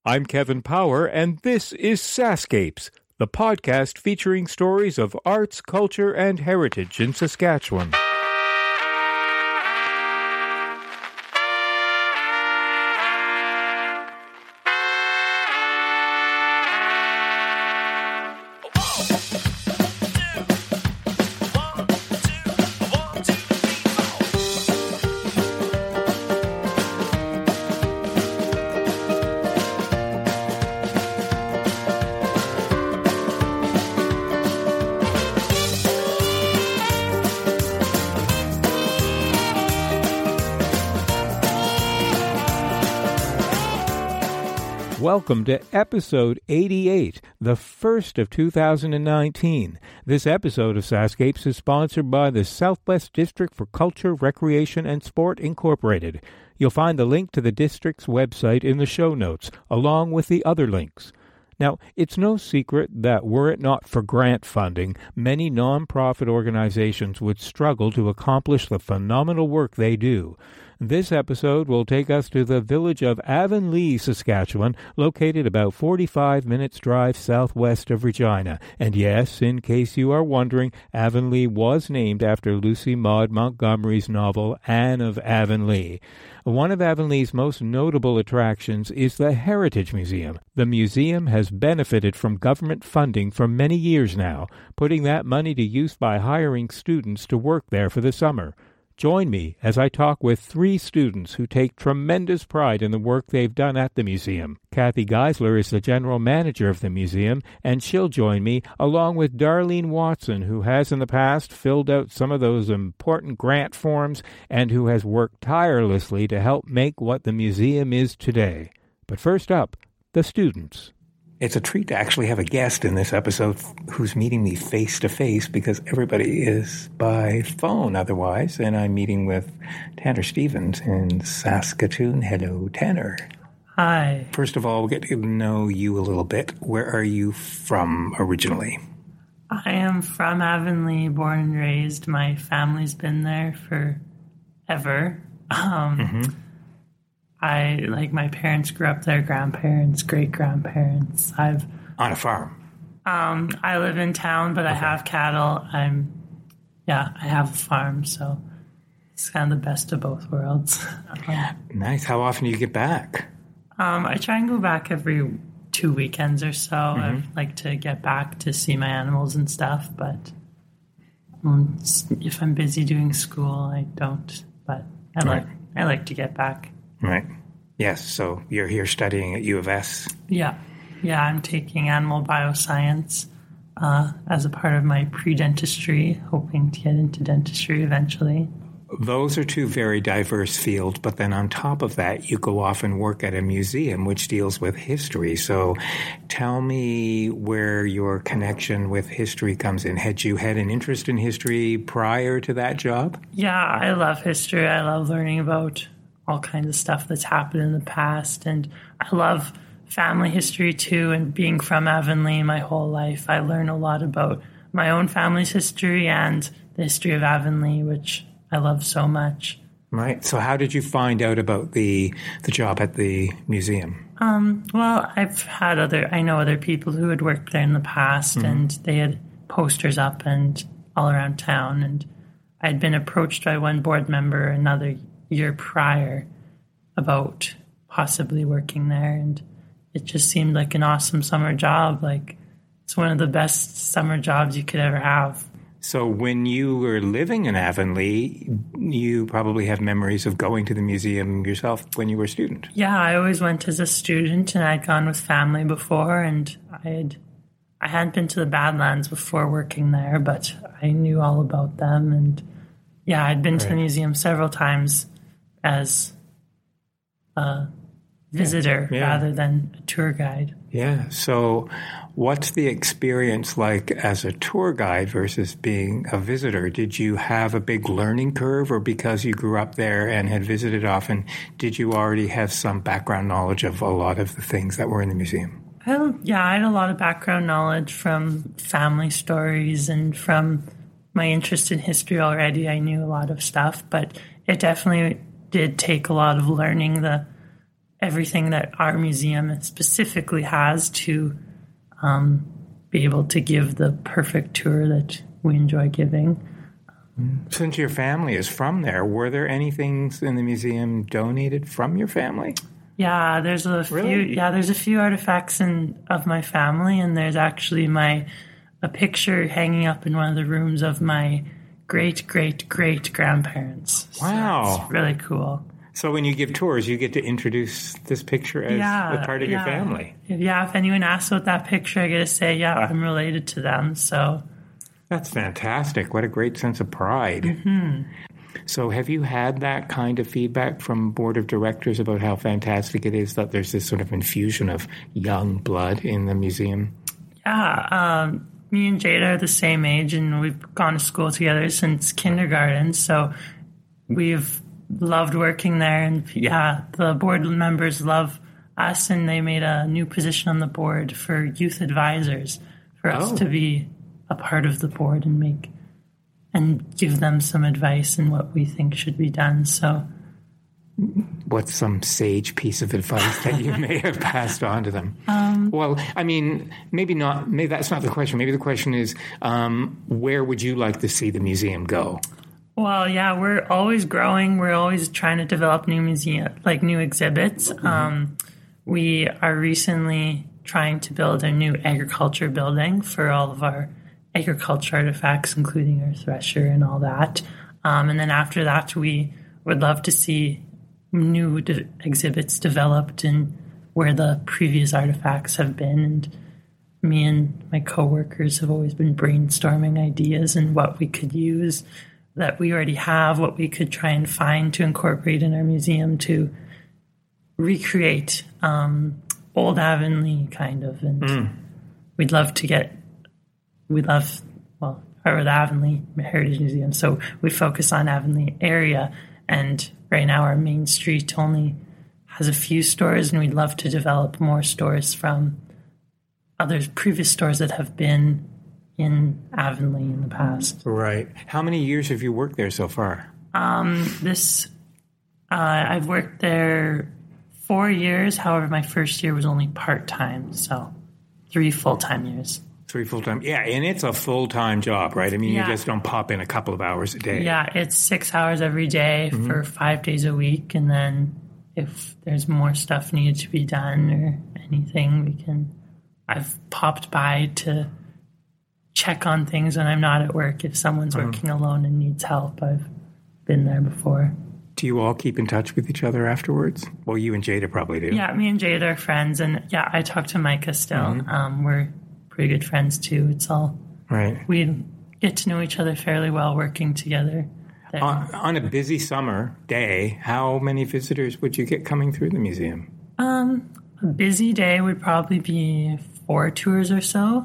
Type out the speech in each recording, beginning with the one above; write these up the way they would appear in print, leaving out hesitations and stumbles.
I'm Kevin Power, and this is Sascapes, the podcast featuring stories of arts, culture, and heritage in Saskatchewan. Welcome to episode 88, the first of 2019. This episode of Sascapes is sponsored by the Southwest District for Culture, Recreation, and Sport, Incorporated. You'll find the link to the district's website in the show notes, along with the other links. Now, it's no secret that were it not for grant funding, many non-profit organizations would struggle to accomplish the phenomenal work they do. This episode will take us to the village of Avonlea, Saskatchewan, located about 45 minutes drive southwest of Regina. And yes, in case you are wondering, Avonlea was named after Lucy Maud Montgomery's novel Anne of Avonlea. One of Avonlea's most notable attractions is the Heritage Museum. The museum has benefited from government funding for many years now, putting that money to use by hiring students to work there for the summer. Join me as I talk with three students who take tremendous pride in the work they've done at the museum. Kathy Geisler is the general manager of the museum, and she'll join me along with Darlene Watson, who has in the past filled out some of those important grant forms and who has worked tirelessly to help make what the museum is today. But first up, the students. It's a treat to actually have a guest in this episode who's meeting me face-to-face because everybody is by phone otherwise, and I'm meeting with Tanner Stevens in Saskatoon. Hello, Tanner. Hi. First of all, we'll get to know you a little bit. Where are you from originally? I am from Avonlea, born and raised. My family's been there forever. My parents grew up there, grandparents, great-grandparents. On a farm? I live in town, but okay. I have cattle. I have a farm, so it's kind of the best of both worlds. Nice. How often do you get back? I try and go back every 2 weekends or so. I like to get back to see my animals and stuff, but if I'm busy doing school, I don't. But I like to get back. Right. Yes, so you're here studying at U of S? Yeah, I'm taking animal bioscience as a part of my pre-dentistry, hoping to get into dentistry eventually. Those are two very diverse fields, but then on top of that, you go off and work at a museum which deals with history. So tell me where your connection with history comes in. Had you had an interest in history prior to that job? Yeah, I love history. I love learning about all kinds of stuff that's happened in the past. And I love family history too. And being from Avonlea my whole life, I learn a lot about my own family's history and the history of Avonlea, which I love so much. Right. So how did you find out about the job at the museum? Well, I know other people who had worked there in the past, and they had posters up and all around town. And I'd been approached by one board member another year prior about possibly working there, and it just seemed like an awesome summer job. Like, it's one of the best summer jobs you could ever have. So when you were living in Avonlea, you probably have memories of going to the museum yourself when you were a student. Yeah, I always went as a student, and I'd gone with family before, and I hadn't been to the Badlands before working there, but I knew all about them, and yeah, I'd been to the museum several times as a visitor rather than a tour guide. Yeah. So what's the experience like as a tour guide versus being a visitor? Did you have a big learning curve, or because you grew up there and had visited often, did you already have some background knowledge of a lot of the things that were in the museum? I had a lot of background knowledge from family stories and from my interest in history already. I knew a lot of stuff, but it definitely did take a lot of learning the everything that our museum specifically has to be able to give the perfect tour that we enjoy giving. Since your family is from there, were there any things in the museum donated from your family? Yeah, there's a few. Really? Yeah, there's a few artifacts of my family, and there's actually a picture hanging up in one of the rooms of my great grandparents. Wow, so it's really cool. So when you give tours, you get to introduce this picture as a part of your family. Yeah, if anyone asks about that picture, I get to say, yeah, I'm related to them. So that's fantastic. What a great sense of pride. Mm-hmm. So have you had that kind of feedback from board of directors about how fantastic it is that there's this sort of infusion of young blood in the museum? Yeah, me and Jada are the same age, and we've gone to school together since kindergarten. So we've loved working there, and the board members love us, and they made a new position on the board for youth advisors for us to be a part of the board and give them some advice and what we think should be done. So what's some sage piece of advice that you may have passed on to them? Well, I mean, maybe not. Maybe that's not the question. Maybe the question is, where would you like to see the museum go? Well, yeah, we're always growing. We're always trying to develop new new exhibits. We are recently trying to build a new agriculture building for all of our agriculture artifacts, including our thresher and all that. And then after that, we would love to see new exhibits developed in where the previous artifacts have been. And me and my coworkers have always been brainstorming ideas and what we could use that we already have, what we could try and find to incorporate in our museum to recreate old Avonlea, kind of. And we'd love the Avonlea Heritage Museum, so we focus on Avonlea area, and right now our main street only has a few stores, and we'd love to develop more stores from other previous stores that have been in Avonlea in the past. Right. How many years have you worked there so far? I've worked there 4 years. However, my first year was only part-time, so 3 full-time years. 3 full-time. Yeah, and it's a full-time job, right? I mean, you just don't pop in a couple of hours a day. Yeah, it's 6 hours every day for 5 days a week, and then if there's more stuff needed to be done or anything, I've popped by to check on things when I'm not at work. If someone's working alone and needs help, I've been there before. Do you all keep in touch with each other afterwards? Well, you and Jada probably do. Yeah, me and Jada are friends, and I talk to Micah still. We're pretty good friends too. It's all right. We get to know each other fairly well working together. On a busy summer day, how many visitors would you get coming through the museum? A busy day would probably be 4 tours or so.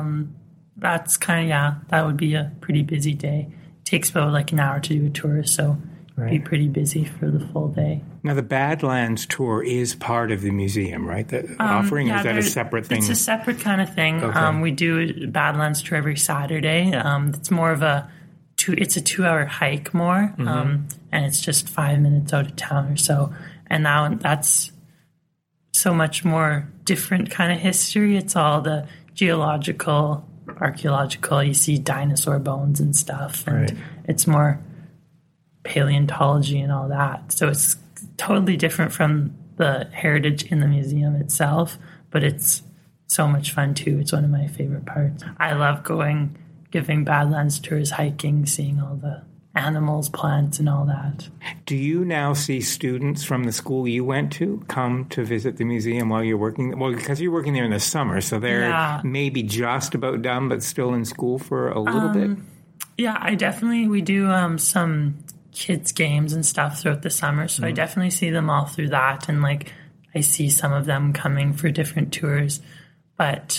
That's that would be a pretty busy day. It takes about an hour to do a tour, so it'd be pretty busy for the full day. Now, the Badlands tour is part of the museum, right? The offering, is that a separate thing? It's a separate kind of thing. Okay. We do a Badlands tour every Saturday. It's more of it's a 2-hour hike more, and it's just 5 minutes out of town or so. And now that's so much more different kind of history. It's all the geological, archaeological, you see dinosaur bones and stuff, and it's more paleontology and all that. So it's totally different from the heritage in the museum itself, but it's so much fun too. It's one of my favorite parts. I love giving Badlands tours, hiking, seeing all the animals, plants, and all that. Do you now see students from the school you went to come to visit the museum while you're working? Well, because you're working there in the summer, so they're maybe just about done, but still in school for a little bit? Yeah, we do some kids' games and stuff throughout the summer, so I definitely see them all through that, and I see some of them coming for different tours, but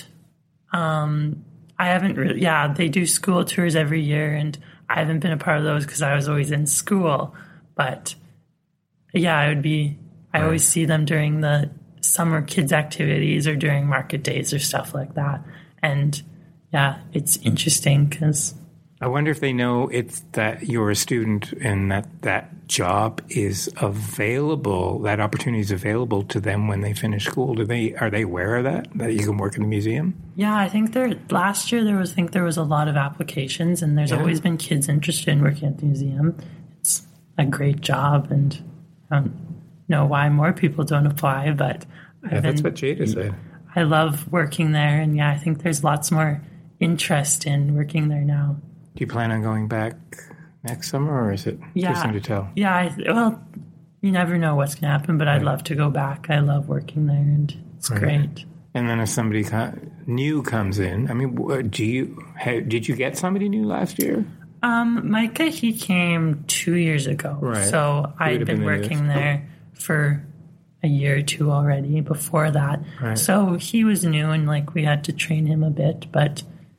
I haven't really, they do school tours every year, and I haven't been a part of those because I was always in school. But I always see them during the summer kids activities or during market days or stuff like that. And it's interesting because I wonder if they know it's that you're a student and that job is available, that opportunity is available to them when they finish school. Are they aware of that you can work in the museum? Yeah, I think last year there was a lot of applications, and there's always been kids interested in working at the museum. It's a great job, and I don't know why more people don't apply, but that's what Jada said. I love working there, and I think there's lots more interest in working there now. Do you plan on going back next summer, or is it too soon to tell? Yeah, well, you never know what's going to happen, but I'd love to go back. I love working there, and it's great. And then if somebody new comes in, I mean, did you get somebody new last year? Micah, he came 2 years ago. Right. So I'd been working there for a year or two already before that. Right. So he was new, and we had to train him a bit, but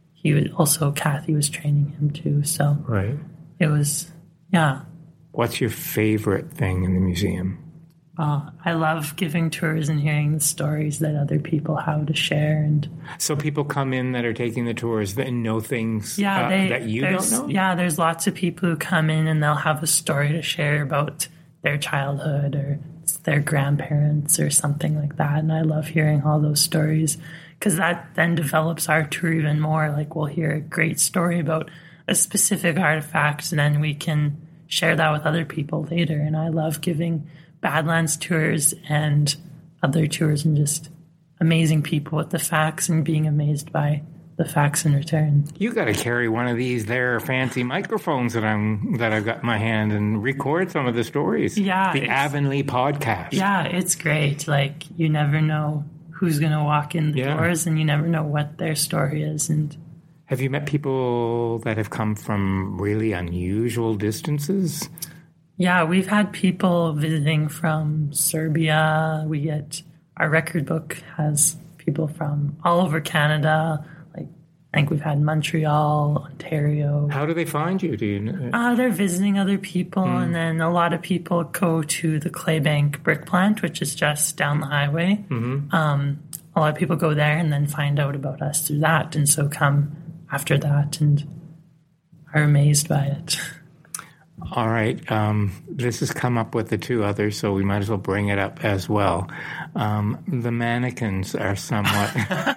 Kathy was training him too. So it was, What's your favorite thing in the museum? I love giving tours and hearing the stories that other people have to share. And so people come in that are taking the tours and know things that you don't know? Yeah, there's lots of people who come in and they'll have a story to share about their childhood or their grandparents or something like that. And I love hearing all those stories because that then develops our tour even more. We'll hear a great story about a specific artifact, and then we can share that with other people later. And I love giving Badlands tours and other tours and just amazing people with the facts and being amazed by the facts in return. You got to carry one of these there fancy microphones that I've got in my hand and record some of the stories. Yeah, the Avonlea podcast. Yeah, it's great. You never know who's going to walk in the doors, and you never know what their story is. And have you met people that have come from really unusual distances? Yeah, we've had people visiting from Serbia. Our record book has people from all over Canada. I think we've had Montreal, Ontario. How do they find you? Do you know? They're visiting other people, and then a lot of people go to the Claybank Brick Plant, which is just down the highway. Mm-hmm. A lot of people go there and then find out about us through that, and so come after that and are amazed by it. All right. This has come up with the two others, so we might as well bring it up as well. The mannequins are somewhat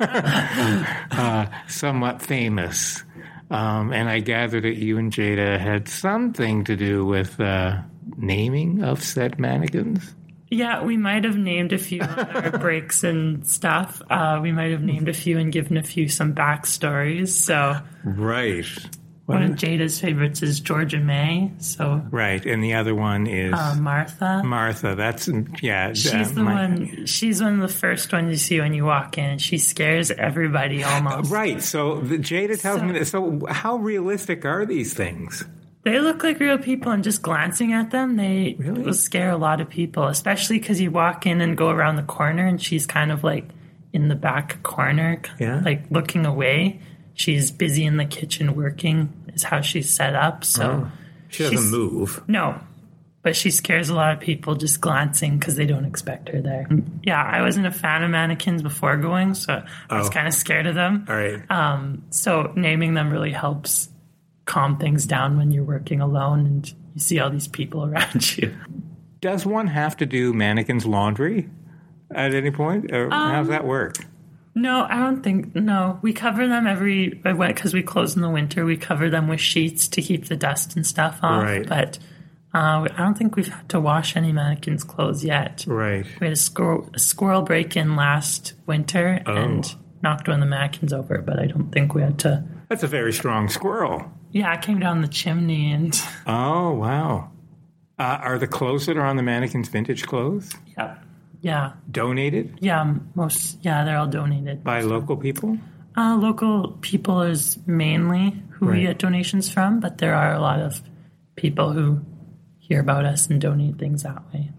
somewhat famous. And I gather that you and Jada had something to do with naming of said mannequins. Yeah, we might have named a few on our breaks and stuff. We might have named a few and given a few some backstories. So right. One of Jada's favorites is Georgia May. So right, and the other one is Martha. Martha, that's She's the one. She's one of the first ones you see when you walk in, and she scares everybody almost. Right. So Jada tells me that. So how realistic are these things? They look like real people, and just glancing at them, they will scare a lot of people, especially because you walk in and go around the corner, and she's kind of in the back corner, looking away. She's busy in the kitchen working, is how she's set up. So she doesn't move. No, but she scares a lot of people just glancing because they don't expect her there. Yeah, I wasn't a fan of mannequins before going, so I was kind of scared of them. All right. So naming them really helps calm things down when you're working alone and you see all these people around you. Does one have to do mannequins' laundry at any point? Or how does that work? No, I don't think. No, we cover them because we close in the winter. We cover them with sheets to keep the dust and stuff off. Right. But I don't think we've had to wash any mannequins' clothes yet. Right. We had a squirrel break in last winter and knocked one of the mannequins over, but I don't think we had to. That's a very strong squirrel. Yeah, it came down the chimney and. Oh wow! Are the clothes that are on the mannequins vintage clothes? Yeah. Yeah. Donated? Yeah, they're all donated. By local people? Local people is mainly who we get donations from, but there are a lot of people who hear about us and donate things that way.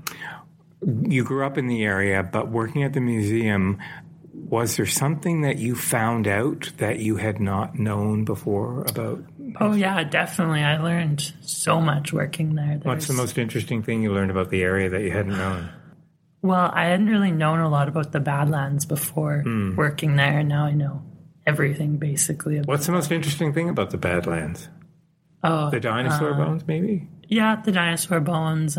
You grew up in the area, but working at the museum, was there something that you found out that you had not known before about? Oh, yeah, definitely. I learned so much working there. What's the most interesting thing you learned about the area that you hadn't known? Well, I hadn't really known a lot about the Badlands before working there, and now I know everything basically. What's the most interesting thing about the Badlands? Oh, The dinosaur bones, maybe? yeah, the dinosaur bones,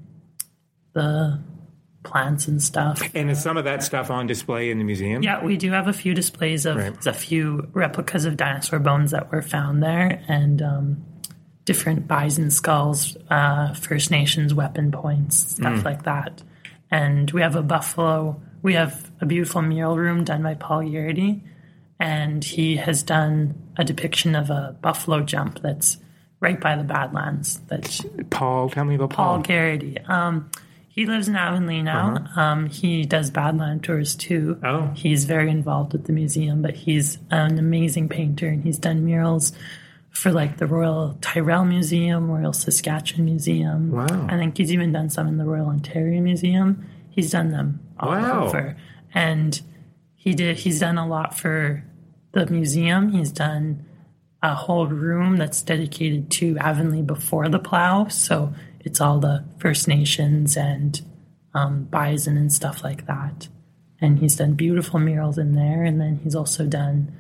the plants and stuff. And is some of that stuff on display in the museum? Yeah, we do have a few displays of a few replicas of dinosaur bones that were found there, and different bison skulls, First Nations weapon points, stuff like that. And we have we have a beautiful mural room done by Paul Garrity, and he has done a depiction of a buffalo jump that's right by the Badlands. Paul, tell me about Paul Garrity. He lives in Avonlea now. He does Badland tours too. Oh. He's very involved with the museum, but he's an amazing painter, and he's done murals for like the Royal Tyrrell Museum, Royal Saskatchewan Museum. Wow. I think he's even done some in the Royal Ontario Museum. He's done them all over. And he's done a lot for the museum. He's done a whole room that's dedicated to Avonlea before the plow. So it's all the First Nations and bison and stuff like that. And he's done beautiful murals in there. And then he's also done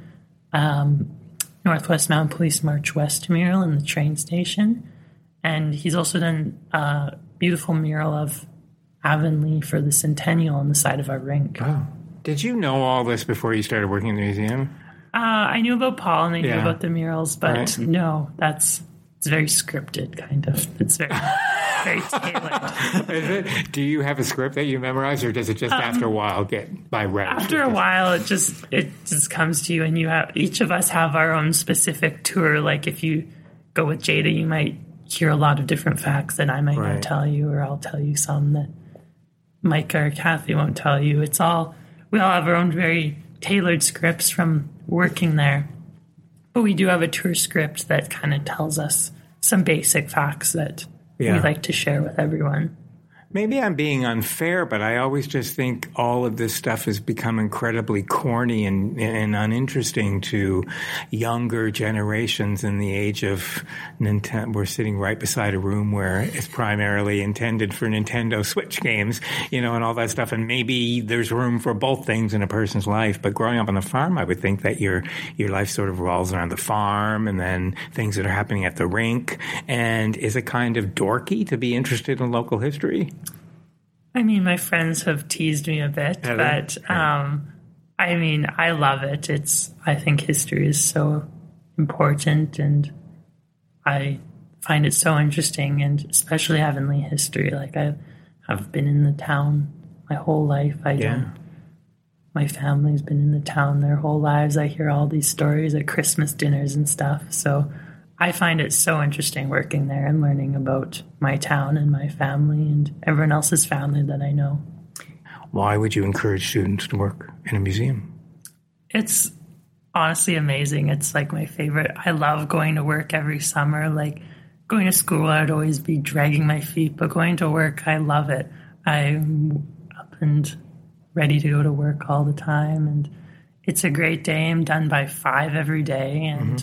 Northwest Mounted Police March West mural in the train station. And he's also done a beautiful mural of Avonlea for the Centennial on the side of our rink. Oh. Did you know all this before you started working in the museum? I knew about Paul and I knew about the murals, but no, it's very scripted, kind of. It's very, very tailored. Is it? Do you have a script that you memorize, or does it just after a while get by route? After a while, it just comes to you, and each of us have our own specific tour. Like if you go with Jada, you might hear a lot of different facts that I might not tell you, or I'll tell you some that Micah or Kathy won't tell you. We all have our own very tailored scripts from working there. But we do have a tour script that kind of tells us some basic facts that we like to share with everyone. Maybe I'm being unfair, but I always just think all of this stuff has become incredibly corny and uninteresting to younger generations in the age of Nintendo. We're sitting right beside a room where it's primarily intended for Nintendo Switch games, and all that stuff. And maybe there's room for both things in a person's life. But growing up on the farm, I would think that your life sort of revolves around the farm and then things that are happening at the rink. And is it kind of dorky to be interested in local history? I mean, my friends have teased me a bit, but I mean, I love it. I think history is so important, and I find it so interesting, and especially Avonlea history. Like I've been in the town my whole life. My family's been in the town their whole lives. I hear all these stories at Christmas dinners and stuff. So I find it so interesting working there and learning about my town and my family and everyone else's family that I know. Why would you encourage students to work in a museum? It's honestly amazing. It's like my favorite. I love going to work every summer. Like going to school, I'd always be dragging my feet, but going to work, I love it. I'm up and ready to go to work all the time, and it's a great day. I'm done by 5 every day, and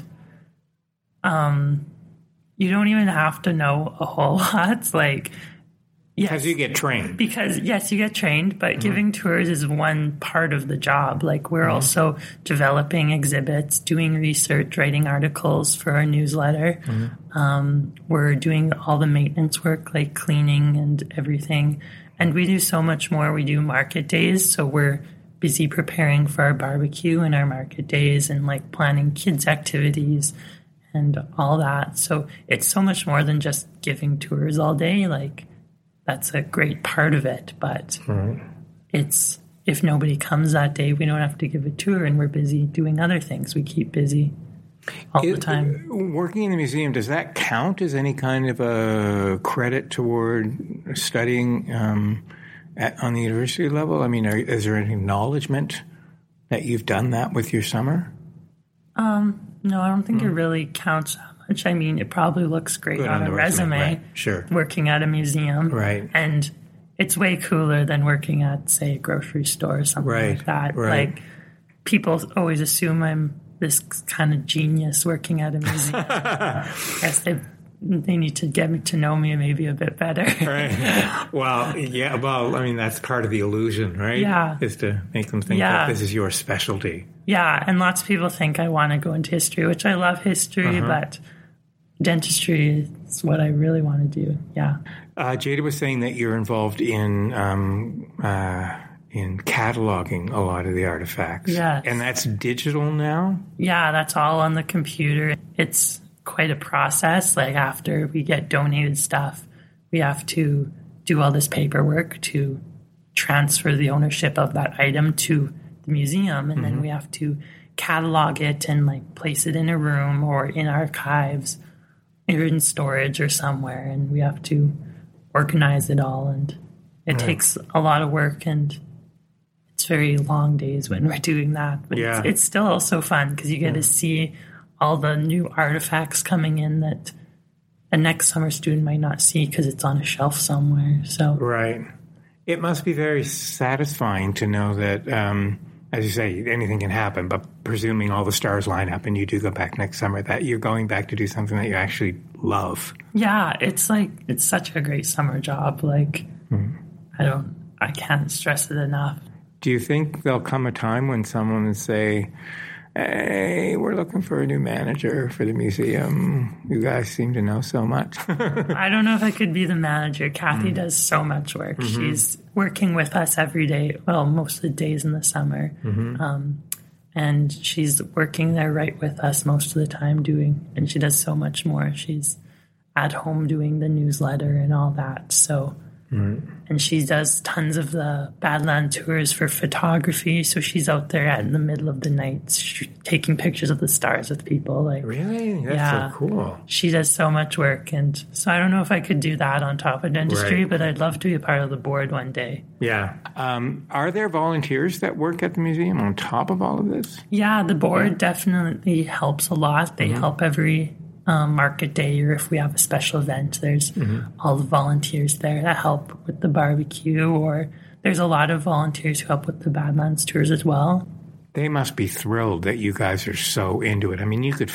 you don't even have to know a whole lot. Like, yes, because you get trained. Because, yes, you get trained, but giving tours is one part of the job. Like, we're also developing exhibits, doing research, writing articles for our newsletter. We're doing all the maintenance work, like cleaning and everything. And we do so much more. We do market days, so we're busy preparing for our barbecue and our market days and, like, planning kids' activities and all that. So it's so much more than just giving tours all day. Like, that's a great part of it, but it's, if nobody comes that day, we don't have to give a tour, and we're busy doing other things. We keep busy all the time. Working in the museum, does that count as any kind of a credit toward studying on the university level? I mean, is there any acknowledgement that you've done that with your summer? No, I don't think it really counts that much. I mean, it probably looks great on a resume. Right. Sure. Working at a museum. Right. And it's way cooler than working at, say, a grocery store or something like that. Right. Like, people always assume I'm this kind of genius working at a museum. I guess they need to get to know me maybe a bit better. Right. Well, yeah. Well, I mean, that's part of the illusion, right? Yeah. Is to make them think that this is your specialty. Yeah, and lots of people think I want to go into history, which I love history, but dentistry is what I really want to do. Yeah. Jada was saying that you're involved in cataloging a lot of the artifacts. Yeah. And that's digital now? Yeah, that's all on the computer. It's quite a process. Like after we get donated stuff, we have to do all this paperwork to transfer the ownership of that item to the museum. And then we have to catalog it and like place it in a room or in archives or in storage or somewhere. And we have to organize it all. And it takes a lot of work, and it's very long days when we're doing that. But it's still also fun because you get to see all the new artifacts coming in that a next summer student might not see because it's on a shelf somewhere. So right. It must be very satisfying to know that, as you say, anything can happen, but presuming all the stars line up and you do go back next summer, that you're going back to do something that you actually love. Yeah, it's such a great summer job. Like, I can't stress it enough. Do you think there'll come a time when someone will say, hey, we're looking for a new manager for the museum. You guys seem to know so much. I don't know if I could be the manager. Kathy does so much work. She's working with us every day, well, most of the days in the summer. And she's working there right with us most of the time and she does so much more. She's at home doing the newsletter and all that. So, and she does tons of the Badland tours for photography. So she's out there in the middle of the night taking pictures of the stars with people. Like, really? That's so cool. She does so much work. And so I don't know if I could do that on top of dentistry, but I'd love to be a part of the board one day. Yeah. Are there volunteers that work at the museum on top of all of this? Yeah, the board definitely helps a lot. They help every market day, or if we have a special event, there's all the volunteers there that help with the barbecue, or there's a lot of volunteers who help with the Badlands tours as well. They must be thrilled that you guys are so into it. I mean, you could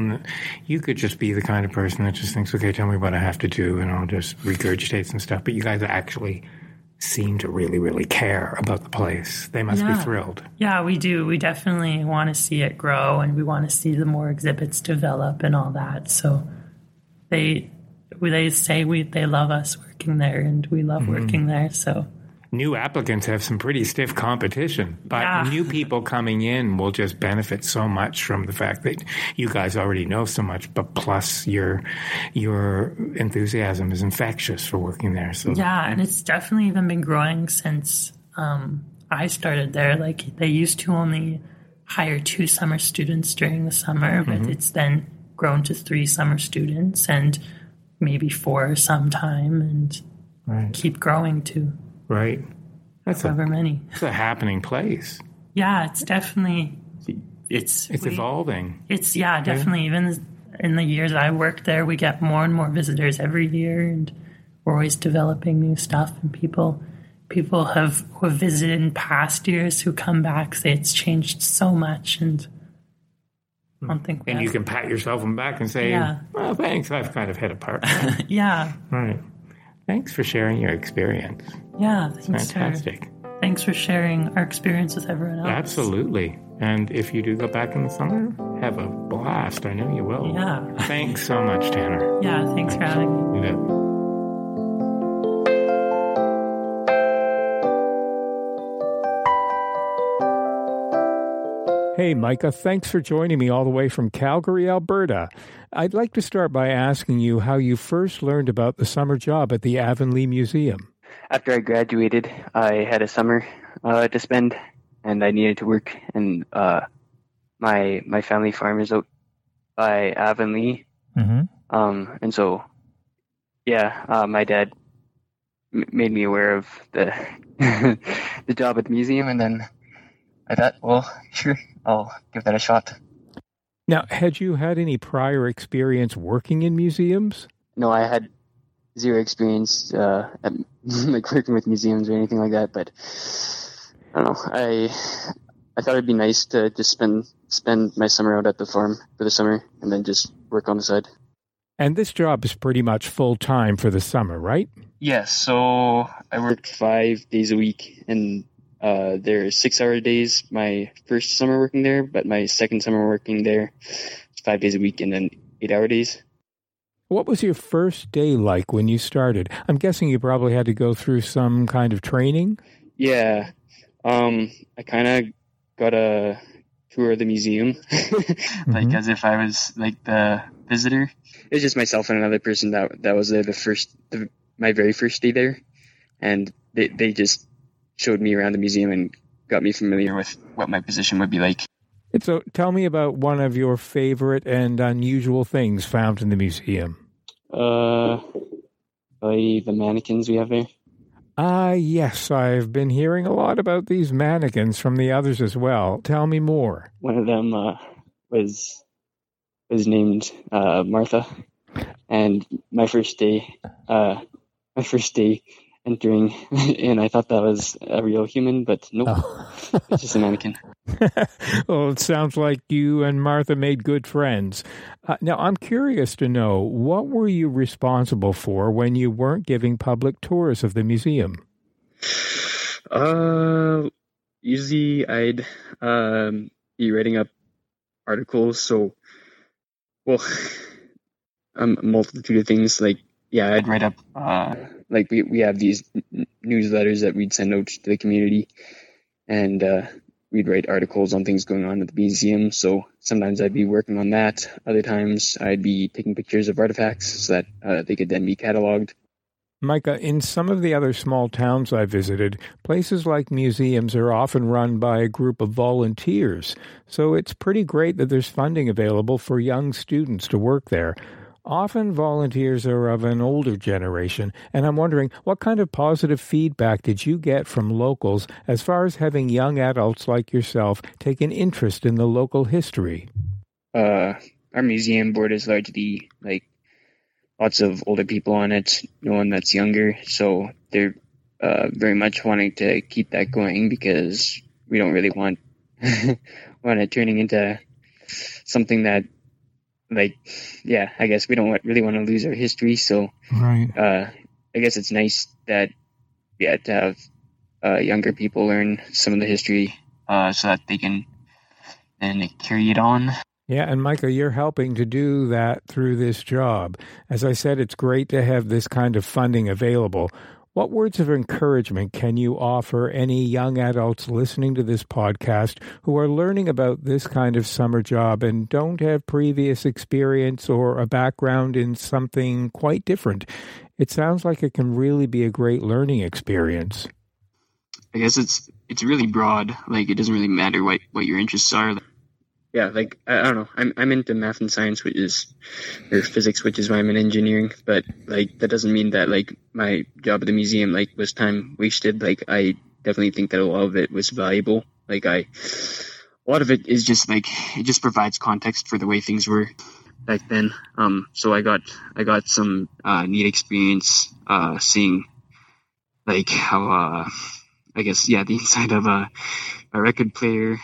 just be the kind of person that just thinks, okay, tell me what I have to do, and I'll just regurgitate some stuff. But you guys actually seem to really, really care about the place. They must be thrilled. Yeah, we do. We definitely want to see it grow, and we want to see the more exhibits develop and all that. So they say they love us working there, and we love working there. So new applicants have some pretty stiff competition, but new people coming in will just benefit so much from the fact that you guys already know so much, but plus your enthusiasm is infectious for working there. So and it's definitely even been growing since I started there. Like, they used to only hire 2 summer students during the summer, but it's then grown to 3 summer students and maybe 4 sometime, and keep growing to right. That's however many. It's a happening place. Yeah, it's definitely it's evolving. It's definitely. Even in the years I worked there, we get more and more visitors every year, and we're always developing new stuff. And people who have visited in past years who come back say it's changed so much, and I don't think. And you can pat yourself on the back and say, "Well, thanks. I've kind of hit a part." Yeah. Right. Thanks for sharing your experience. Yeah, thanks. Fantastic. Thanks for sharing our experience with everyone else. Absolutely. And if you do go back in the summer, have a blast. I know you will. Yeah. Thanks so much, Tanner. Yeah, thanks for having me. You bet. Hey, Micah, thanks for joining me all the way from Calgary, Alberta. I'd like to start by asking you how you first learned about the summer job at the Avonlea Museum. After I graduated, I had a summer to spend, and I needed to work. And my family farm is out by Avonlea. And so, my dad made me aware of the the job at the museum, and then I thought, well, sure, I'll give that a shot. Now, had you had any prior experience working in museums? No, I had zero experience at working with museums or anything like that. But I don't know. I thought it'd be nice to just spend my summer out at the farm for the summer and then just work on the side. And this job is pretty much full time for the summer, right? Yes. So I work 5 days a week, and there are 6-hour days my first summer working there, but my second summer working there is 5 days a week and then 8-hour days. What was your first day like when you started? I'm guessing you probably had to go through some kind of training? Yeah. I kind of got a tour of the museum, like as if I was like the visitor. It was just myself and another person that was there my very first day there. And they just showed me around the museum and got me familiar with what my position would be like. So tell me about one of your favorite and unusual things found in the museum. Probably the mannequins we have there. Yes, I've been hearing a lot about these mannequins from the others as well. Tell me more. One of them was named Martha, and my first day entering, and I thought that was a real human, but nope, It's just a mannequin. Well, it sounds like you and Martha made good friends. Now, I'm curious to know, what were you responsible for when you weren't giving public tours of the museum? Usually I'd be writing up articles, so, well, a multitude of things, like, yeah, I'd write up, like, we have these newsletters that we'd send out to the community, and we'd write articles on things going on at the museum. So sometimes I'd be working on that. Other times I'd be taking pictures of artifacts so that they could then be cataloged. Micah, in some of the other small towns I visited, places like museums are often run by a group of volunteers. So it's pretty great that there's funding available for young students to work there. Often volunteers are of an older generation, and I'm wondering, what kind of positive feedback did you get from locals as far as having young adults like yourself take an interest in the local history? Our museum board is largely like lots of older people on it, no one that's younger, so they're very much wanting to keep that going because we don't really want it turning into something that, like, yeah, I guess we don't really want to lose our history. So, right. I guess it's nice that, to have younger people learn some of the history so that they can then carry it on. Yeah, and Micah, you're helping to do that through this job. As I said, it's great to have this kind of funding available. What words of encouragement can you offer any young adults listening to this podcast who are learning about this kind of summer job and don't have previous experience or a background in something quite different? It sounds like it can really be a great learning experience. I guess it's really broad. Like, it doesn't really matter what your interests are. Yeah, like, I don't know. I'm into math and science, or physics, which is why I'm in engineering. But, like, that doesn't mean that, like, my job at the museum, like, was time wasted. Like, I definitely think that a lot of it was valuable. Like, a lot of it is just, like, it just provides context for the way things were back then. So I got some neat experience seeing, like, how, I guess, the inside of a record player.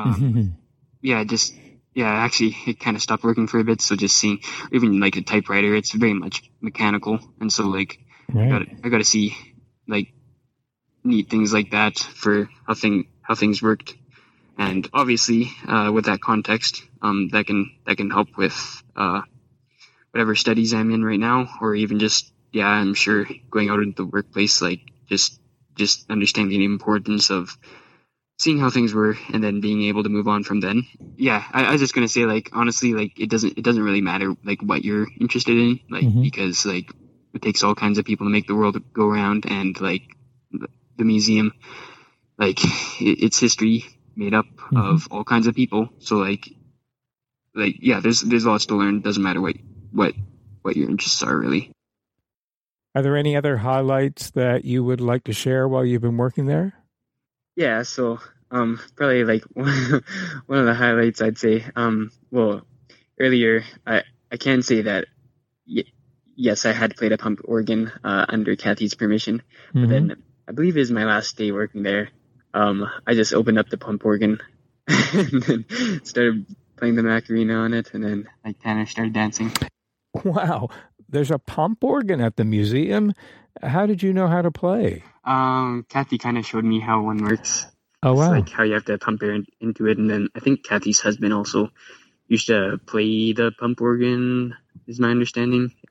Actually, it kind of stopped working for a bit. So just seeing, even like a typewriter, it's very much mechanical. And so, like, right. I got to see, like, neat things like that for how things worked. And obviously, with that context, that can help with whatever studies I'm in right now, or even just, I'm sure going out into the workplace, like, just understanding the importance of seeing how things were and then being able to move on from then. Yeah, I was just gonna say, like, honestly, like, it doesn't really matter, like, what you're interested in, like, because, like, it takes all kinds of people to make the world go around, and, like, the museum, like, it's history made up of all kinds of people. So, like, there's lots to learn. It doesn't matter what your interests are, really. Are there any other highlights that you would like to share while you've been working there? Yeah, so probably, like, one of the highlights, I'd say, well, earlier I can say that yes, I had played a pump organ under Kathy's permission, but then I believe it was my last day working there. I just opened up the pump organ and then started playing the Macarena on it, and then I kind of started dancing. Wow, there's a pump organ at the museum? How did you know how to play? Kathy kind of showed me how one works. Oh, wow. It's like how you have to pump air into it. And then I think Kathy's husband also used to play the pump organ, is my understanding.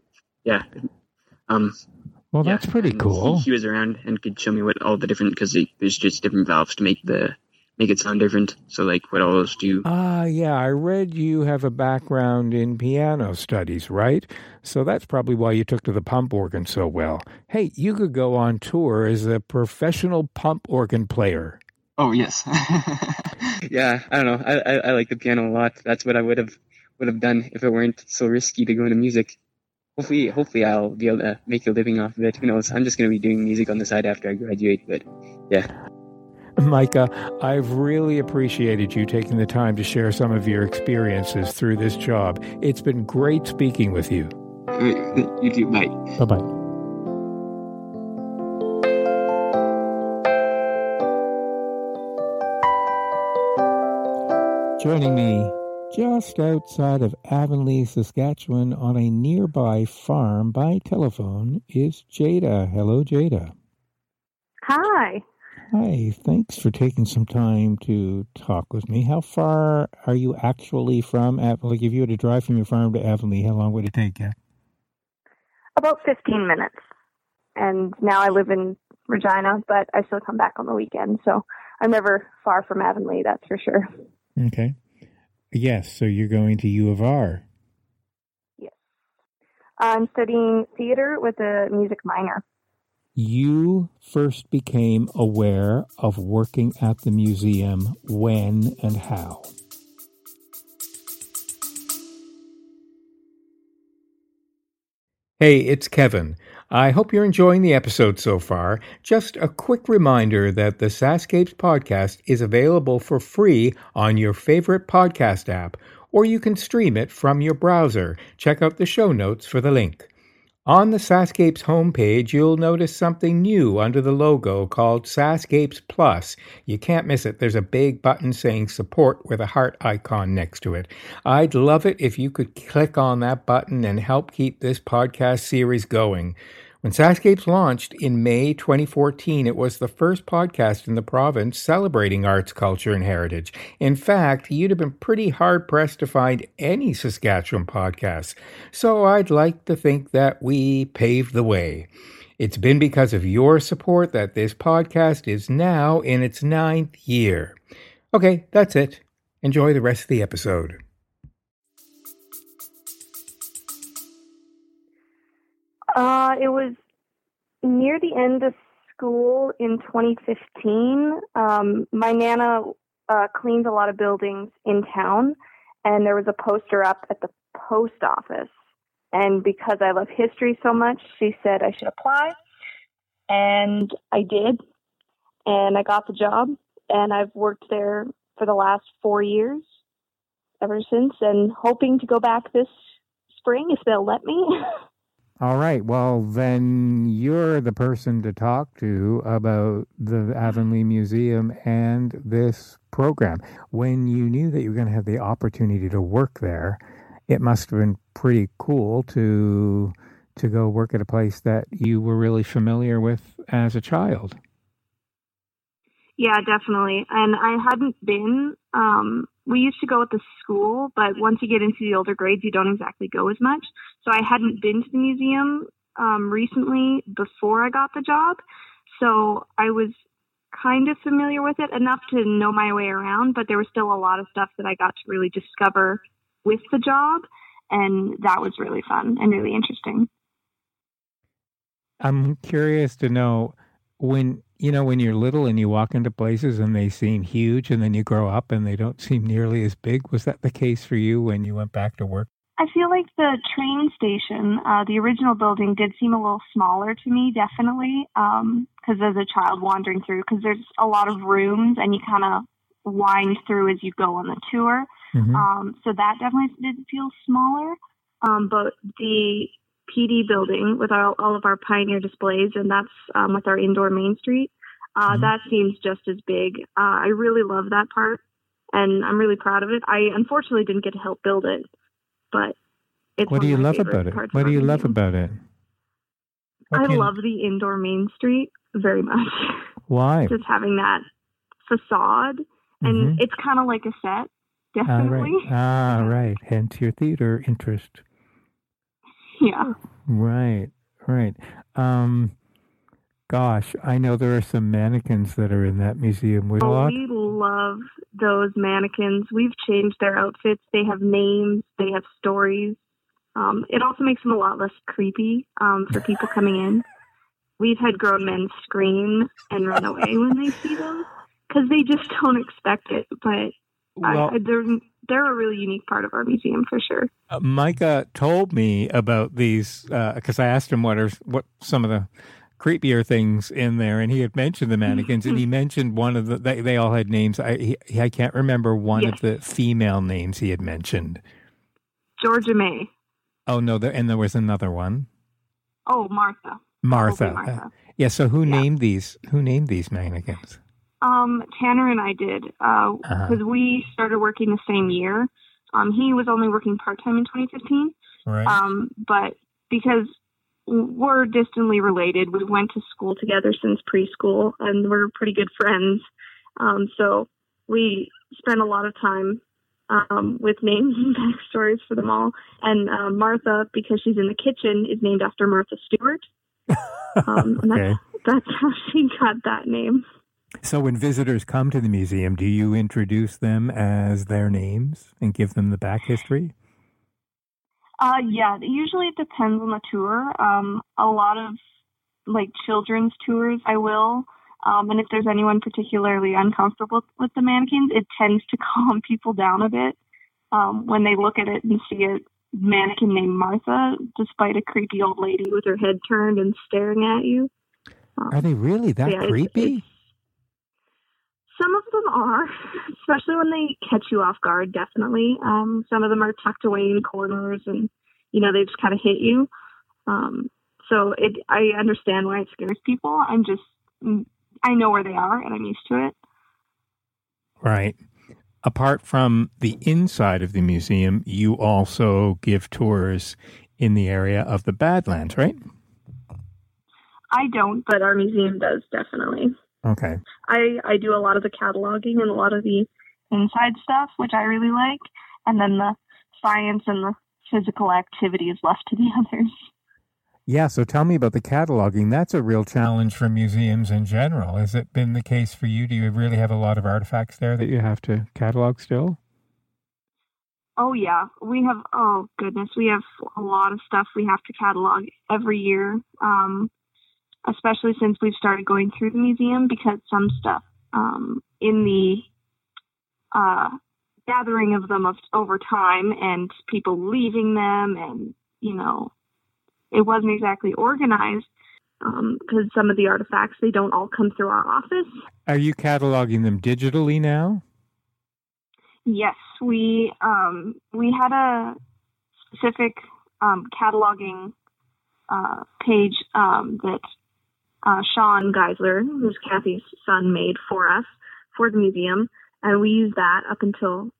yeah. Well, that's pretty cool. He was around and could show me what all the different, because there's just different valves to make it sound different. So like what all those do. Yeah, I read you have a background in piano studies, right? So that's probably why you took to the pump organ so well. Hey, you could go on tour as a professional pump organ player. Oh yes. Yeah, I don't know. I like the piano a lot. That's what I would have done if it weren't so risky to go into music. Hopefully I'll be able to make a living off of it. Who knows? I'm just going to be doing music on the side after I graduate, but yeah. Micah, I've really appreciated you taking the time to share some of your experiences through this job. It's been great speaking with you. You too. Bye. Bye-bye. Joining me just outside of Avonlea, Saskatchewan, on a nearby farm by telephone is Jada. Hello, Jada. Hi. Hi, thanks for taking some time to talk with me. How far are you actually from Avonlea? If you had to drive from your farm to Avonlea, how long would it take you? About 15 minutes. And now I live in Regina, but I still come back on the weekend, so I'm never far from Avonlea, that's for sure. Okay. Yes, so you're going to U of R. Yes. I'm studying theater with a music minor. You first became aware of working at the museum when and how? Hey, it's Kevin. I hope you're enjoying the episode so far. Just a quick reminder that the Sascapes podcast is available for free on your favorite podcast app, or you can stream it from your browser. Check out the show notes for the link. On the Sascapes homepage, you'll notice something new under the logo called Sascapes Plus. You can't miss it. There's a big button saying support with a heart icon next to it. I'd love it if you could click on that button and help keep this podcast series going. When Sascapes launched in May 2014, it was the first podcast in the province celebrating arts, culture, and heritage. In fact, you'd have been pretty hard-pressed to find any Saskatchewan podcasts. So I'd like to think that we paved the way. It's been because of your support that this podcast is now in its 9th year. Okay, that's it. Enjoy the rest of the episode. It was near the end of school in 2015. My Nana cleans a lot of buildings in town, and there was a poster up at the post office. And because I love history so much, she said I should apply. And I did. And I got the job. And I've worked there for the last 4 years ever since, and hoping to go back this spring if they'll let me. All right. Well, then you're the person to talk to about the Avonlea Museum and this program. When you knew that you were going to have the opportunity to work there, it must have been pretty cool to go work at a place that you were really familiar with as a child. Yeah, definitely. And I hadn't been, we used to go at the school, but once you get into the older grades, you don't exactly go as much. So I hadn't been to the museum recently before I got the job. So I was kind of familiar with it, enough to know my way around, but there was still a lot of stuff that I got to really discover with the job. And that was really fun and really interesting. I'm curious to know, when you're little and you walk into places and they seem huge, and then you grow up and they don't seem nearly as big. Was that the case for you when you went back to work? I feel like the train station, the original building, did seem a little smaller to me, definitely, because as a child wandering through, because there's a lot of rooms and you kind of wind through as you go on the tour. Mm-hmm. So that definitely did feel smaller. But the PD building with all of our Pioneer displays, and that's with our indoor Main Street, mm-hmm. That seems just as big. I really love that part, and I'm really proud of it. I unfortunately didn't get to help build it, but it's What do you love about it? What do you love about it? I love the indoor Main Street very much. Why? Just having that facade, and mm-hmm. it's kind of like a set, definitely. Right. Hence your theater interest. Yeah. Right. Gosh, I know there are some mannequins that are in that museum. We love those mannequins. We've changed their outfits. They have names. They have stories. It also makes them a lot less creepy for people coming in. We've had grown men scream and run away when they see them because they just don't expect it. But they're a really unique part of our museum for sure. Micah told me about these because I asked him what some of the creepier things in there, and he had mentioned the mannequins, and he mentioned one of the. They all had names. I can't remember one of the female names he had mentioned. Georgia May. Oh no, and there was another one. Oh, Martha. Martha. Yeah. So who named these? Who named these mannequins? Tanner and I did because we started working the same year. He was only working part-time in 2015. Right. But because we're distantly related, we went to school together since preschool, and we're pretty good friends. So we spent a lot of time with names and backstories for them all. And Martha, because she's in the kitchen, is named after Martha Stewart. Okay. That's how she got that name. So when visitors come to the museum, do you introduce them as their names and give them the back history? Yeah, usually it depends on the tour. A lot of children's tours I will. And if there's anyone particularly uncomfortable with the mannequins, it tends to calm people down a bit when they look at it and see a mannequin named Martha, despite a creepy old lady with her head turned and staring at you. Are they really that creepy? Some of them are, especially when they catch you off guard, definitely. Some of them are tucked away in corners and, they just kind of hit you. So I understand why it scares people. I know where they are and I'm used to it. Right. Apart from the inside of the museum, you also give tours in the area of the Badlands, right? I don't, but our museum does, definitely. Okay. I do a lot of the cataloging and a lot of the inside stuff, which I really like. And then the science and the physical activity is left to the others. Yeah, so tell me about the cataloging. That's a real challenge for museums in general. Has it been the case for you? Do you really have a lot of artifacts there that you have to catalog still? Oh, yeah. We have a lot of stuff we have to catalog every year, especially since we've started going through the museum, because some stuff in the gathering of them over time and people leaving them and, it wasn't exactly organized because some of the artifacts, they don't all come through our office. Are you cataloging them digitally now? Yes, we had a specific cataloging page that Sean Geisler, who's Kathy's son, made for us for the museum, and we used that up until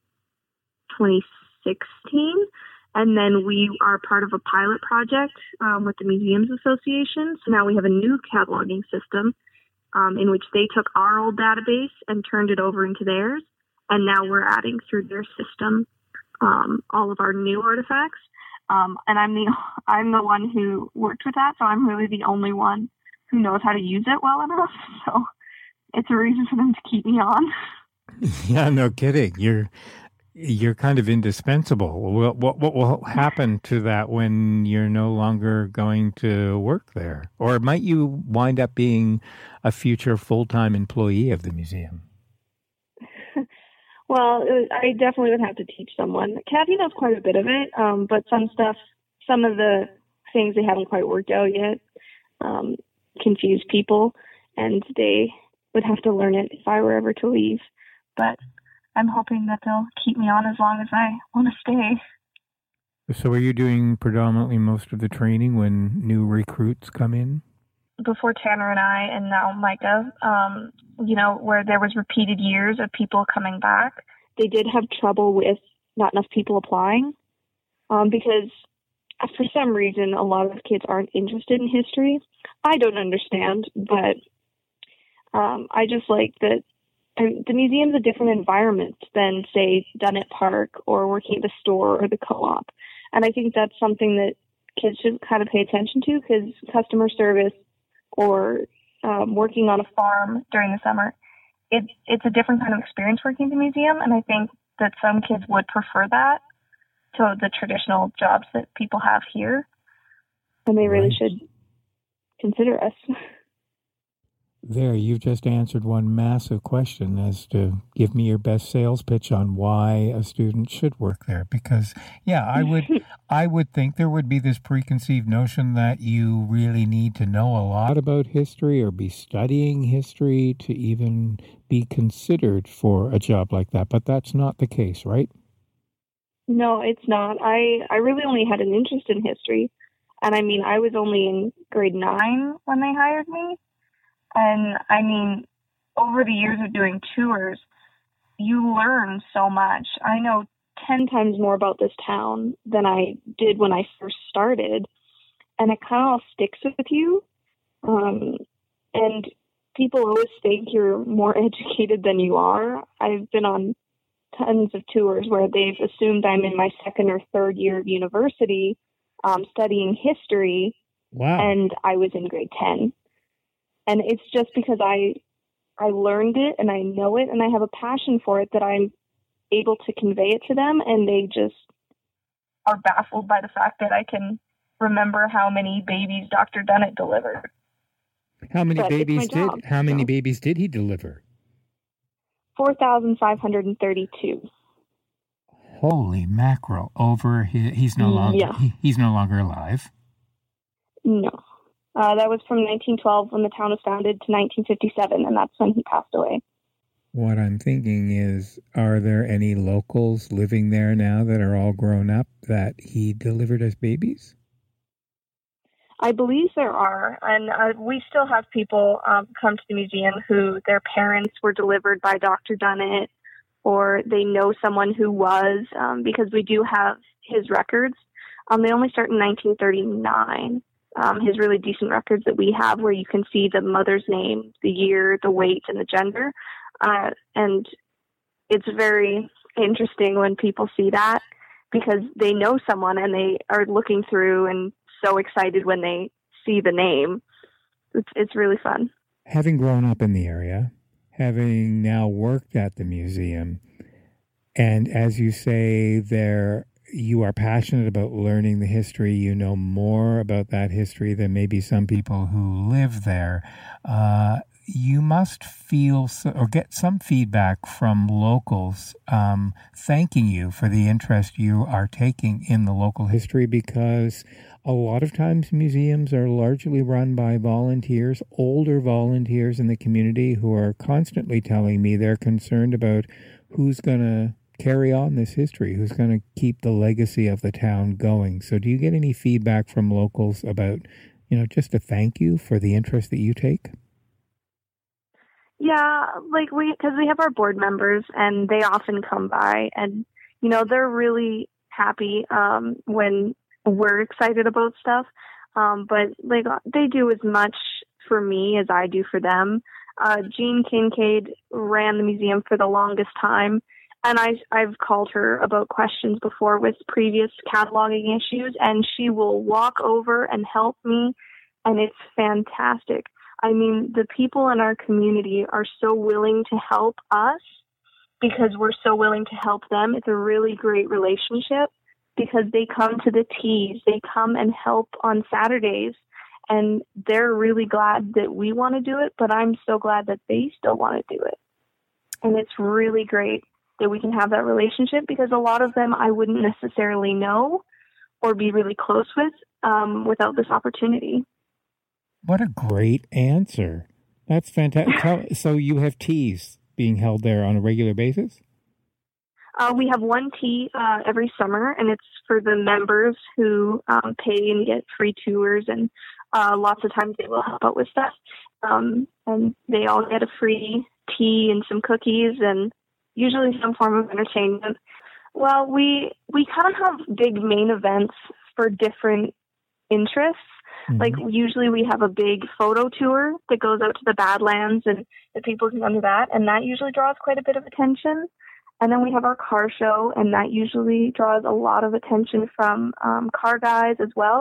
2016. And then we are part of a pilot project with the Museums Association. So now we have a new cataloging system in which they took our old database and turned it over into theirs. And now we're adding through their system all of our new artifacts. And I'm the one who worked with that, so I'm really the only one who knows how to use it well enough. So it's a reason for them to keep me on. Yeah, no kidding. You're kind of indispensable. What will happen to that when you're no longer going to work there? Or might you wind up being a future full-time employee of the museum? Well, I definitely would have to teach someone. Kathy knows quite a bit of it, but some of the things they haven't quite worked out yet confuse people, and they would have to learn it if I were ever to leave. But I'm hoping that they'll keep me on as long as I want to stay. So are you doing predominantly most of the training when new recruits come in? Before Tanner and I, and now Micah, where there was repeated years of people coming back, they did have trouble with not enough people applying because for some reason a lot of kids aren't interested in history. I don't understand, but I just like that the museum's a different environment than, say, Dunnett Park or working at the store or the co-op. And I think that's something that kids should kind of pay attention to, because customer service or working on a farm during the summer, it's a different kind of experience working at the museum, and I think that some kids would prefer that to the traditional jobs that people have here, and they really should consider us. There, you've just answered one massive question as to give me your best sales pitch on why a student should work there. Because, yeah, I would think there would be this preconceived notion that you really need to know a lot about history or be studying history to even be considered for a job like that. But that's not the case, right? No, it's not. I really only had an interest in history. And I mean, I was only in grade 9 when they hired me. And I mean, over the years of doing tours, you learn so much. I know 10 times more about this town than I did when I first started. And it kind of all sticks with you. And people always think you're more educated than you are. I've been on tons of tours where they've assumed I'm in my second or third year of university studying history. Wow. And I was in grade 10. And it's just because I learned it and I know it and I have a passion for it that I'm able to convey it to them, and they just are baffled by the fact that I can remember how many babies Dr. Dunnett delivered. How many babies did he deliver? 4,532. Holy mackerel! He's no longer alive. No. That was from 1912 when the town was founded to 1957, and that's when he passed away. What I'm thinking is, are there any locals living there now that are all grown up that he delivered as babies? I believe there are, and we still have people come to the museum who their parents were delivered by Dr. Dunnett, or they know someone who was, because we do have his records. They only start in 1939. His really decent records that we have, where you can see the mother's name, the year, the weight, and the gender. And it's very interesting when people see that, because they know someone and they are looking through and so excited when they see the name. It's really fun. Having grown up in the area, having now worked at the museum, and as you say, you are passionate about learning the history. You know more about that history than maybe some people who live there. You must feel or get some feedback from locals thanking you for the interest you are taking in the local history, because a lot of times museums are largely run by volunteers, older volunteers in the community, who are constantly telling me they're concerned about who's going to carry on this history, who's going to keep the legacy of the town going. So do you get any feedback from locals about, just to thank you for the interest that you take? Yeah, because we have our board members and they often come by, and, they're really happy when we're excited about stuff. But they do as much for me as I do for them. Jean Kincaid ran the museum for the longest time. And I've called her about questions before with previous cataloging issues, and she will walk over and help me, and it's fantastic. I mean, the people in our community are so willing to help us because we're so willing to help them. It's a really great relationship because they come to the teas, they come and help on Saturdays, and they're really glad that we want to do it, but I'm so glad that they still want to do it. And it's really great that we can have that relationship, because a lot of them I wouldn't necessarily know or be really close with without this opportunity. What a great answer. That's fantastic. So you have teas being held there on a regular basis? We have one tea every summer, and it's for the members who pay and get free tours, and lots of times they will help out with stuff. And they all get a free tea and some cookies and usually some form of entertainment. Well, we kind of have big main events for different interests. Mm-hmm. Usually we have a big photo tour that goes out to the Badlands, and the people can come to that, and that usually draws quite a bit of attention. And then we have our car show, and that usually draws a lot of attention from car guys as well.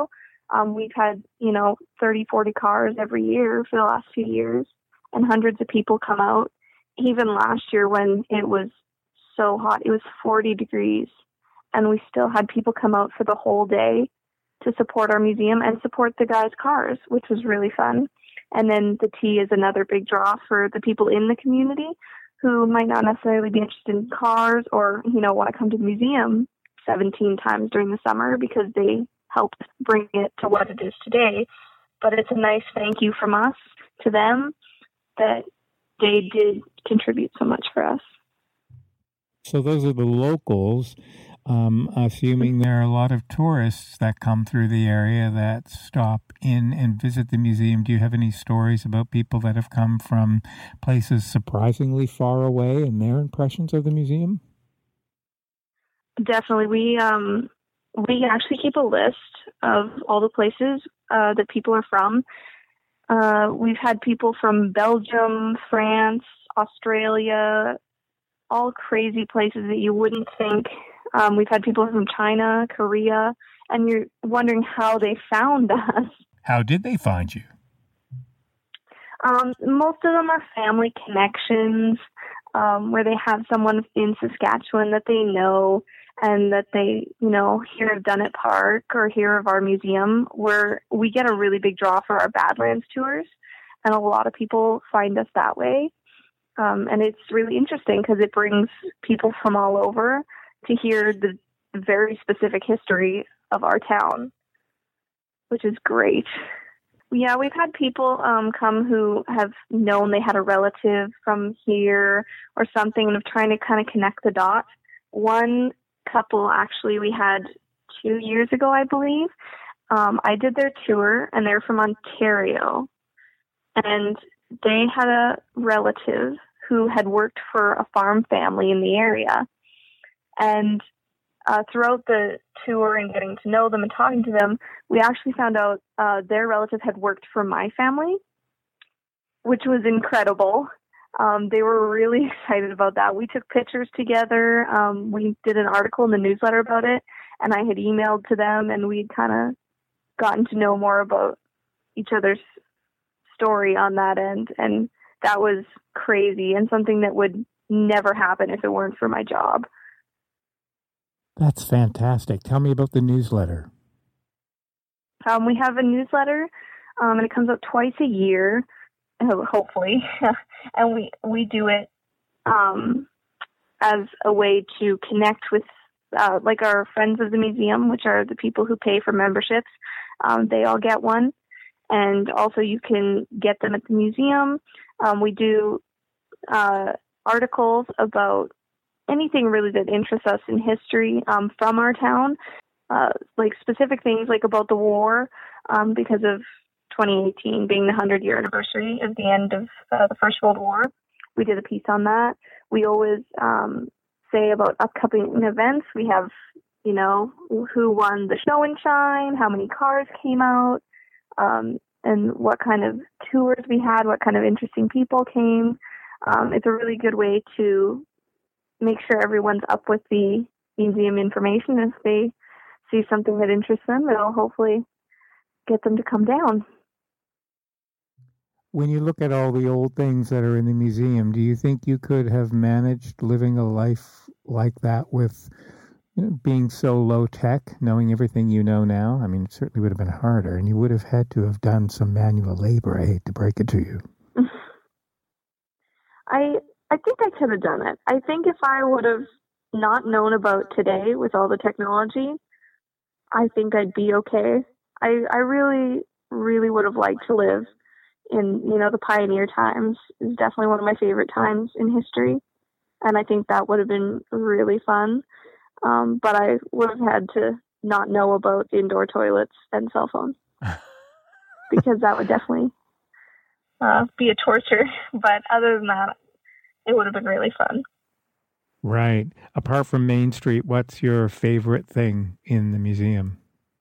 We've had, 30, 40 cars every year for the last few years, and hundreds of people come out. Even last year when it was so hot, it was 40 degrees, and we still had people come out for the whole day to support our museum and support the guys' cars, which was really fun. And then the tea is another big draw for the people in the community who might not necessarily be interested in cars or, want to come to the museum 17 times during the summer because they helped bring it to what it is today. But it's a nice thank you from us to them that they did contribute so much for us. So those are the locals. Assuming there are a lot of tourists that come through the area that stop in and visit the museum. Do you have any stories about people that have come from places surprisingly far away and their impressions of the museum? Definitely. We actually keep a list of all the places that people are from. We've had people from Belgium, France, Australia, all crazy places that you wouldn't think. We've had people from China, Korea, and you're wondering how they found us. How did they find you? Most of them are family connections, where they have someone in Saskatchewan that they know and that they, hear of Dunnett Park or hear of our museum, where we get a really big draw for our Badlands tours, and a lot of people find us that way. And it's really interesting because it brings people from all over to hear the very specific history of our town, which is great. Yeah, we've had people come who have known they had a relative from here or something and have trying to kind of connect the dots. One couple, actually, we had 2 years ago, I believe. I did their tour, and they're from Ontario. And they had a relative who had worked for a farm family in the area. And throughout the tour and getting to know them and talking to them, we actually found out their relative had worked for my family, which was incredible. They were really excited about that. We took pictures together. We did an article in the newsletter about it, and I had emailed to them, and we'd kind of gotten to know more about each other's story on that end. And that was crazy and something that would never happen if it weren't for my job. That's fantastic. Tell me about the newsletter. We have a newsletter, and it comes out twice a year, hopefully. And we do it as a way to connect with like our friends of the museum, which are the people who pay for memberships. They all get one. And also you can get them at the museum. We do articles about anything really that interests us in history from our town, like specific things like about the war, because of 2018 being the 100-year anniversary of the end of the First World War. We did a piece on that. We always say about upcoming events. We have, who won the Show and Shine, how many cars came out, and what kind of tours we had, what kind of interesting people came. It's a really good way to make sure everyone's up with the museum information. If they see something that interests them, it'll hopefully get them to come down. When you look at all the old things that are in the museum, do you think you could have managed living a life like that with being so low tech, knowing everything you know now? I mean, it certainly would have been harder, and you would have had to have done some manual labor. I hate to break it to you. I think I could have done it. I think if I would have not known about today with all the technology, I think I'd be okay. I really, really would have liked to live in, the pioneer times. Is definitely one of my favorite times in history. And I think that would have been really fun. But I would have had to not know about indoor toilets and cell phones because that would definitely be a torture. But other than that, it would have been really fun. Right. Apart from Main Street, what's your favorite thing in the museum?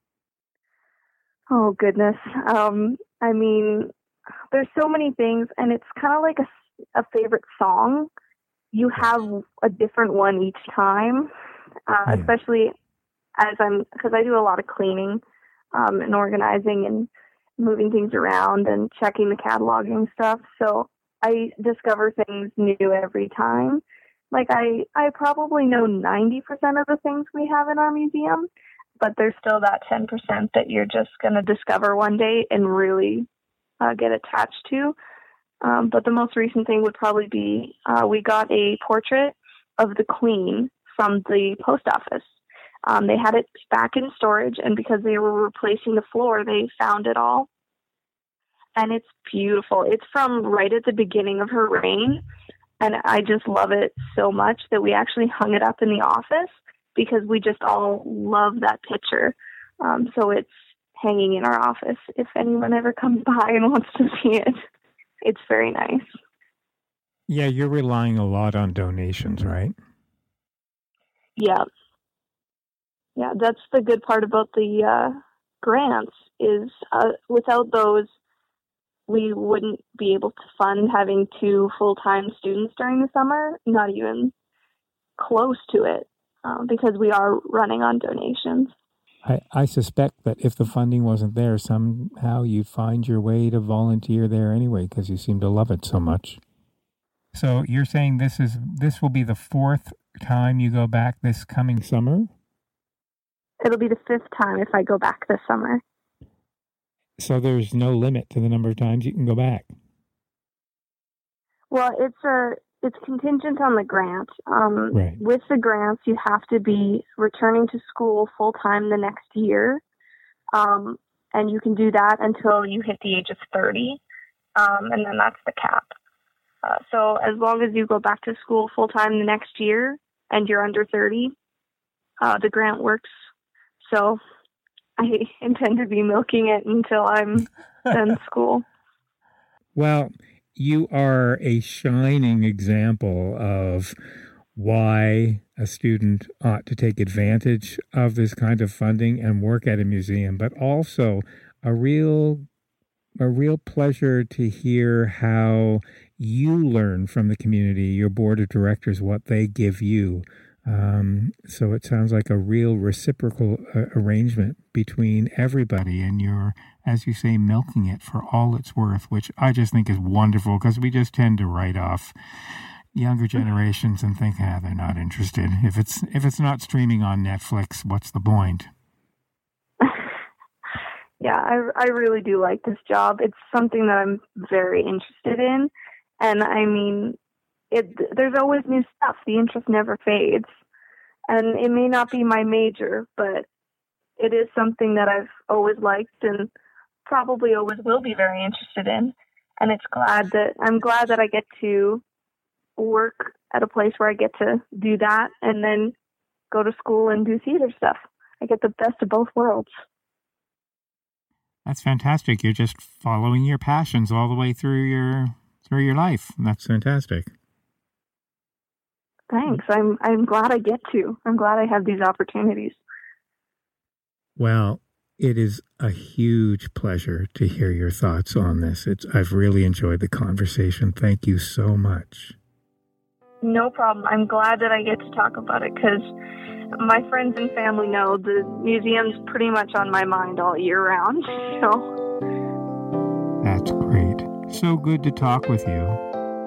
Oh, goodness. I mean, there's so many things, and it's kind of like a favorite song. You have a different one each time, especially because I do a lot of cleaning and organizing and moving things around and checking the cataloging stuff. So I discover things new every time. Like I probably know 90% of the things we have in our museum, but there's still that 10% that you're just going to discover one day and really get attached to. But the most recent thing would probably be we got a portrait of the Queen from the post office. They had it back in storage, and because they were replacing the floor, they found it all. And it's beautiful. It's from right at the beginning of her reign, and I just love it so much that we actually hung it up in the office because we just all love that picture. So it's hanging in our office if anyone ever comes by and wants to see it. It's very nice. Yeah, you're relying a lot on donations, right? Yeah. Yeah, that's the good part about the grants is without those, we wouldn't be able to fund having 2 full-time students during the summer, not even close to it, because we are running on donations. I suspect that if the funding wasn't there, somehow you'd find your way to volunteer there anyway, because you seem to love it so much. So you're saying this will be the 4th time you go back this coming summer? It'll be the 5th time if I go back this summer. So there's no limit to the number of times you can go back? Well, it's contingent on the grant. Right. With the grants, you have to be returning to school full-time the next year. And you can do that until you hit the age of 30. And then that's the cap. So as long as you go back to school full-time the next year and you're under 30, the grant works. So I intend to be milking it until I'm done school. Well, you are a shining example of why a student ought to take advantage of this kind of funding and work at a museum, but also a real pleasure to hear how you learn from the community, your board of directors, what they give you. So it sounds like a real reciprocal arrangement between everybody, and you're, as you say, milking it for all it's worth, which I just think is wonderful, because we just tend to write off younger generations and think, they're not interested. If it's not streaming on Netflix, what's the point? Yeah, I really do like this job. It's something that I'm very interested in, and I mean, there's always new stuff. The interest never fades. And it may not be my major, but it is something that I've always liked and probably always will be very interested in. And I'm glad that I get to work at a place where I get to do that and then go to school and do theater stuff. I get the best of both worlds. That's fantastic. You're just following your passions all the way through your life. That's fantastic. Thanks. I'm glad I get to. I'm glad I have these opportunities. Well, it is a huge pleasure to hear your thoughts on this. I've really enjoyed the conversation. Thank you so much. No problem. I'm glad that I get to talk about it because my friends and family know the museum's pretty much on my mind all year round. So that's great. So good to talk with you.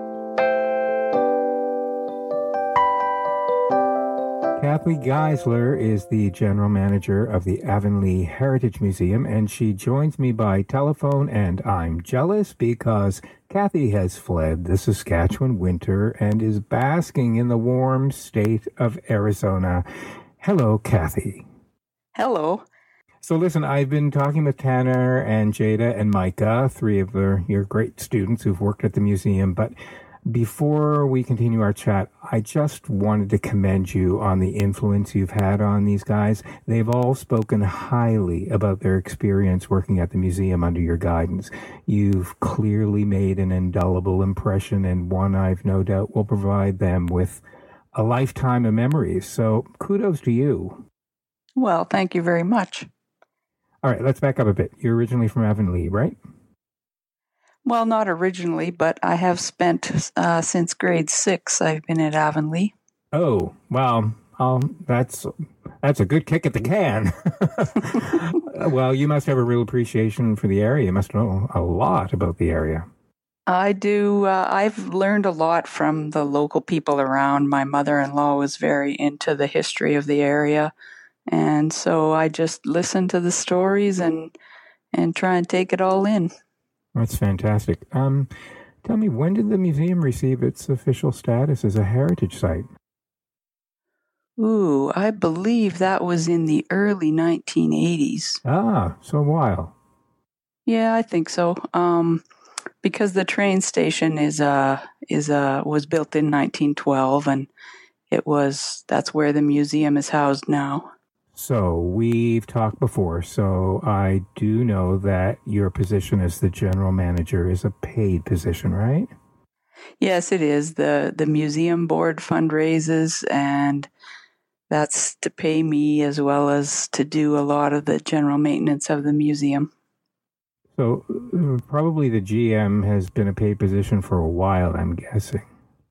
Kathy Geisler is the general manager of the Avonlea Heritage Museum, and she joins me by telephone, and I'm jealous because Kathy has fled the Saskatchewan winter and is basking in the warm state of Arizona. Hello, Kathy. Hello. So listen, I've been talking with Tanner and Jada and Micah, 3 of your great students who've worked at the museum, but before we continue our chat, I just wanted to commend you on the influence you've had on these guys. They've all spoken highly about their experience working at the museum under your guidance. You've clearly made an indelible impression, and one I've no doubt will provide them with a lifetime of memories. So kudos to you. Well, thank you very much. All right, let's back up a bit. You're originally from Avonlea, right? Well, not originally, but I have spent since grade 6. I've been at Avonlea. Oh, wow. That's That's a good kick at the can. Well, you must have a real appreciation for the area. You must know a lot about the area. I do. I've learned a lot from the local people around. My mother-in-law was very into the history of the area. And so I just listen to the stories and try and take it all in. That's fantastic. Tell me, when did the museum receive its official status as a heritage site? Ooh, I believe that was in the early 1980s. Ah, so a while. Yeah, I think so. Because the train station was built in 1912, and that's where the museum is housed now. So we've talked before, so I do know that your position as the general manager is a paid position, right? Yes, it is. The museum board fundraises, and that's to pay me as well as to do a lot of the general maintenance of the museum. So probably the GM has been a paid position for a while, I'm guessing.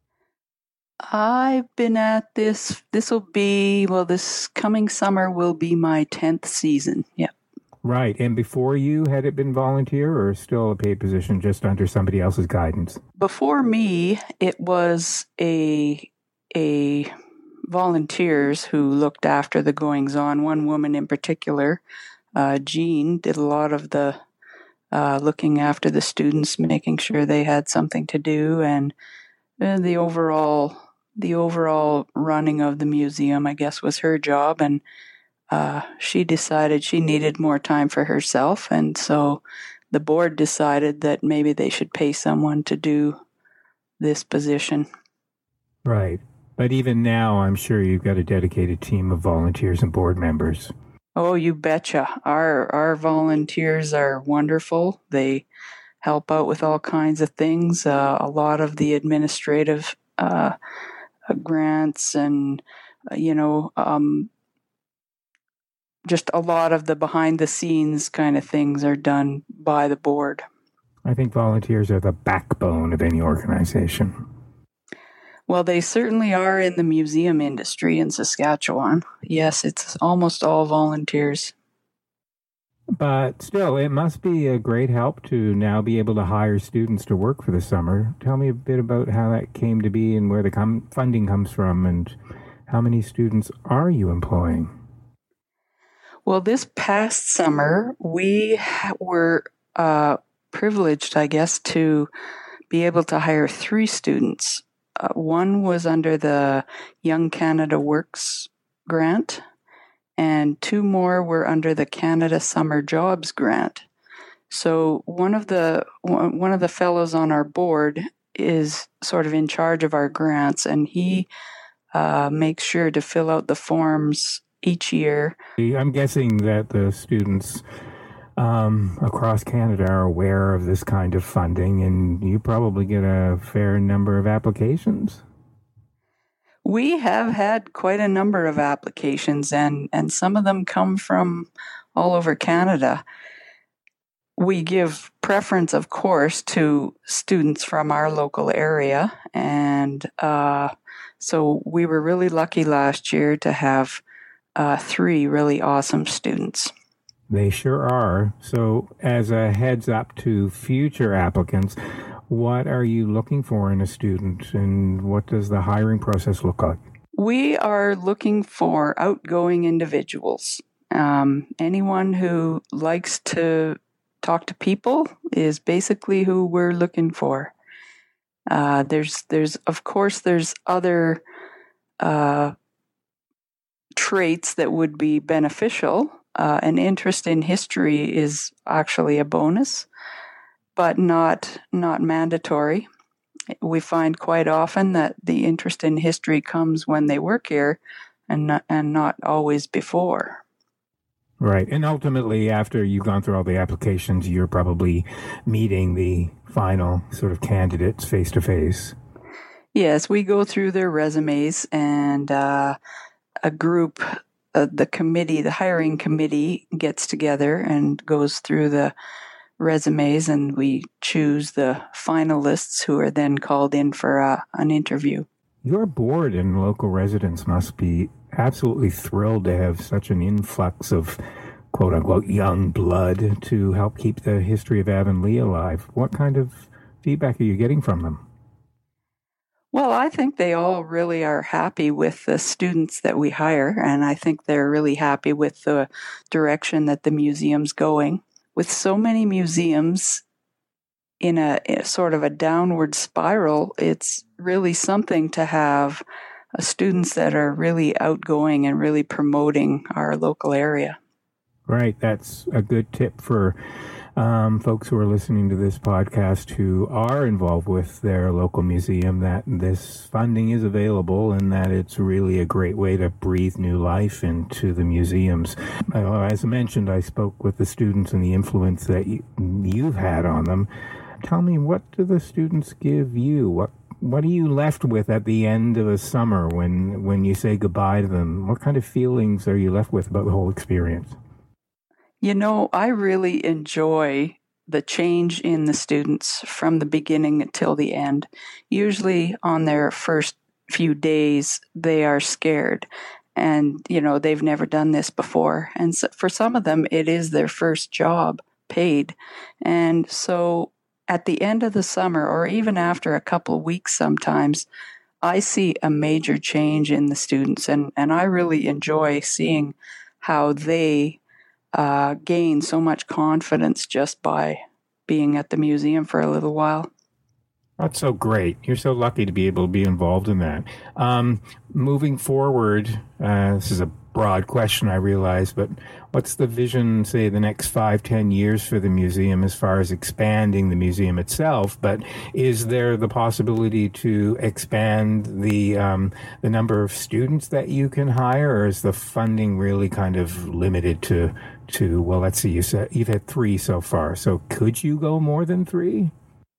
I've been at this coming summer will be my 10th season. Yeah. Right. And before you, had it been volunteer or still a paid position just under somebody else's guidance? Before me, it was a volunteers who looked after the goings on. One woman in particular, Jean, did a lot of the looking after the students, making sure they had something to do, and the overall running of the museum, I guess, was her job. And she decided she needed more time for herself, and so the board decided that maybe they should pay someone to do this position. Right. But even now, I'm sure you've got a dedicated team of volunteers and board members. Oh, you betcha. Our volunteers are wonderful. They help out with all kinds of things. A lot of the administrative grants and, just a lot of the behind the scenes kind of things are done by the board. I think volunteers are the backbone of any organization. Well, they certainly are in the museum industry in Saskatchewan. Yes, it's almost all volunteers. But still, it must be a great help to now be able to hire students to work for the summer. Tell me a bit about how that came to be and where the funding comes from, and how many students are you employing? Well, this past summer, we were privileged, I guess, to be able to hire 3 students. One was under the Young Canada Works grant, and 2 more were under the Canada Summer Jobs grant. So one of the fellows on our board is sort of in charge of our grants, and he makes sure to fill out the forms each year. I'm guessing that the students across Canada are aware of this kind of funding, and you probably get a fair number of applications. We have had quite a number of applications, and some of them come from all over Canada. We give preference, of course, to students from our local area, and so we were really lucky last year to have 3 really awesome students. They sure are. So as a heads up to future applicants, what are you looking for in a student, and what does the hiring process look like? We are looking for outgoing individuals. Anyone who likes to talk to people is basically who we're looking for. There's other traits that would be beneficial. An interest in history is actually a bonus, but not mandatory. We find quite often that the interest in history comes when they work here, and not always before. Right. And ultimately, after you've gone through all the applications, you're probably meeting the final sort of candidates face to face. Yes, we go through their resumes, and a group, the hiring committee gets together and goes through the resumes, and we choose the finalists who are then called in for an interview. Your board and local residents must be absolutely thrilled to have such an influx of quote-unquote young blood to help keep the history of Avonlea alive. What kind of feedback are you getting from them? Well, I think they all really are happy with the students that we hire, and I think they're really happy with the direction that the museum's going. With so many museums in a sort of a downward spiral, it's really something to have students that are really outgoing and really promoting our local area. Right. That's a good tip for folks who are listening to this podcast who are involved with their local museum, that this funding is available and that it's really a great way to breathe new life into the museums. As I mentioned, I spoke with the students and the influence that you've had on them. Tell me, what do the students give you? What are you left with at the end of a summer when you say goodbye to them? What kind of feelings are you left with about the whole experience? You know, I really enjoy the change in the students from the beginning until the end. Usually on their first few days, they are scared. And, you know, they've never done this before. And so for some of them, it is their first job paid. And so at the end of the summer, or even after a couple of weeks sometimes, I see a major change in the students. And I really enjoy seeing how they gain so much confidence just by being at the museum for a little while. That's so great. You're so lucky to be able to be involved in that. Moving forward, this is a broad question, I realize, but what's the vision, say, the next 5-10 years for the museum as far as expanding the museum itself? But is there the possibility to expand the number of students that you can hire, or is the funding really kind of limited to well, let's see, you said you've had 3 so far, so could you go more than 3?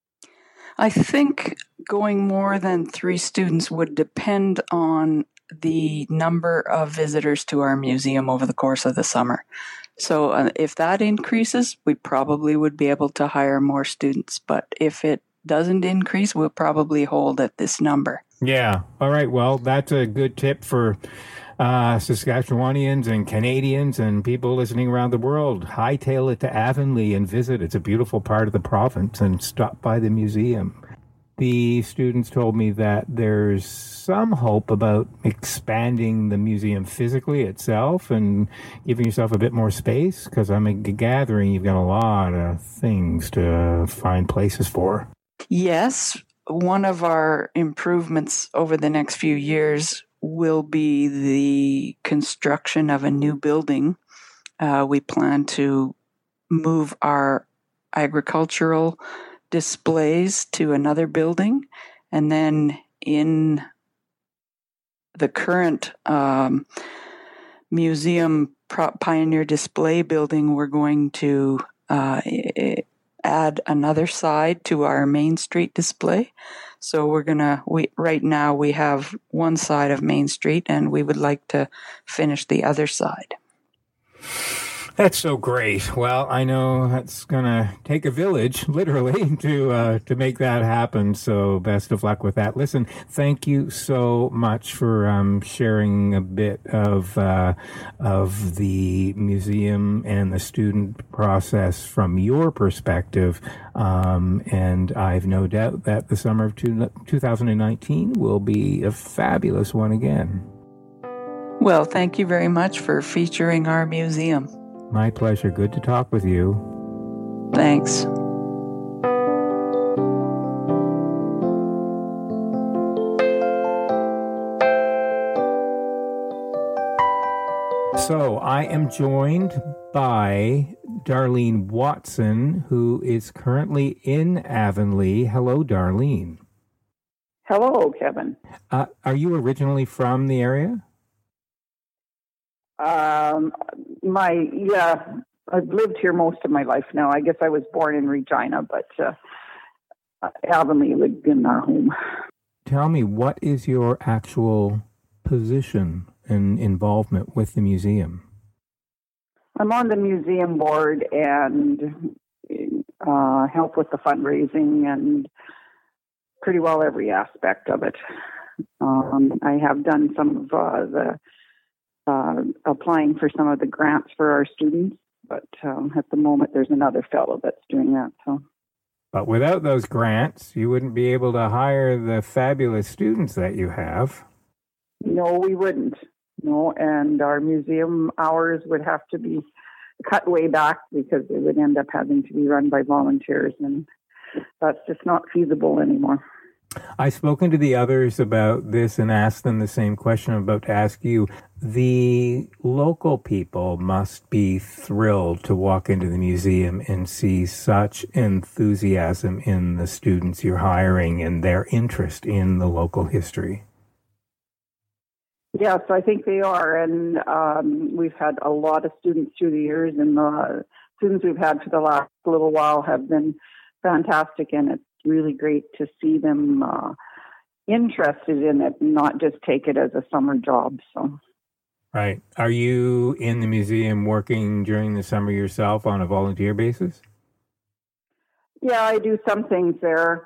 I think going more than 3 students would depend on the number of visitors to our museum over the course of the summer. So if that increases, we probably would be able to hire more students. But if it doesn't increase, we'll probably hold at this number. Yeah. All right. Well, that's a good tip for Saskatchewanians and Canadians and people listening around the world. Hightail it to Avonlea and visit. It's a beautiful part of the province, and stop by the museum. The students told me that there's some hope about expanding the museum physically itself and giving yourself a bit more space, because I'm gathering you've got a lot of things to find places for. Yes. One of our improvements over the next few years will be the construction of a new building. We plan to move our agricultural displays to another building, and then in the current museum Pioneer Display building, we're going to add another side to our Main Street display. So right now we have one side of Main Street, and we would like to finish the other side. That's so great. Well, I know that's going to take a village, literally, to make that happen. So best of luck with that. Listen, thank you so much for sharing a bit of the museum and the student process from your perspective. And I've no doubt that the summer of 2019 will be a fabulous one again. Well, thank you very much for featuring our museum. My pleasure. Good to talk with you. Thanks. So I am joined by Darlene Watson, who is currently in Avonlea. Hello, Darlene. Hello, Kevin. Are you originally from the area? I've lived here most of my life now. I guess I was born in Regina, but Avonlea would have been our home. Tell me, what is your actual position and involvement with the museum? I'm on the museum board and help with the fundraising and pretty well every aspect of it. I have done some of the applying for some of the grants for our students. But at the moment, there's another fellow that's doing that. So. But without those grants, you wouldn't be able to hire the fabulous students that you have. No, we wouldn't. No, and our museum hours would have to be cut way back because they would end up having to be run by volunteers, and that's just not feasible anymore. I've spoken to the others about this and asked them the same question I'm about to ask you. The local people must be thrilled to walk into the museum and see such enthusiasm in the students you're hiring and their interest in the local history. Yes, I think they are, and we've had a lot of students through the years, and the students we've had for the last little while have been fantastic, and it's really great to see them interested in it, not just take it as a summer job. So, right. Are you in the museum working during the summer yourself on a volunteer basis? Yeah, I do some things there.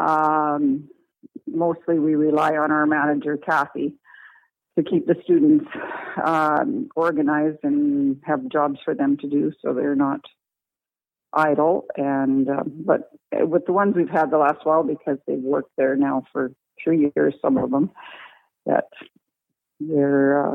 Mostly we rely on our manager, Kathy, to keep the students organized and have jobs for them to do so they're not idle. And but with the ones we've had the last while, because they've worked there now for 3 years, some of them, that they're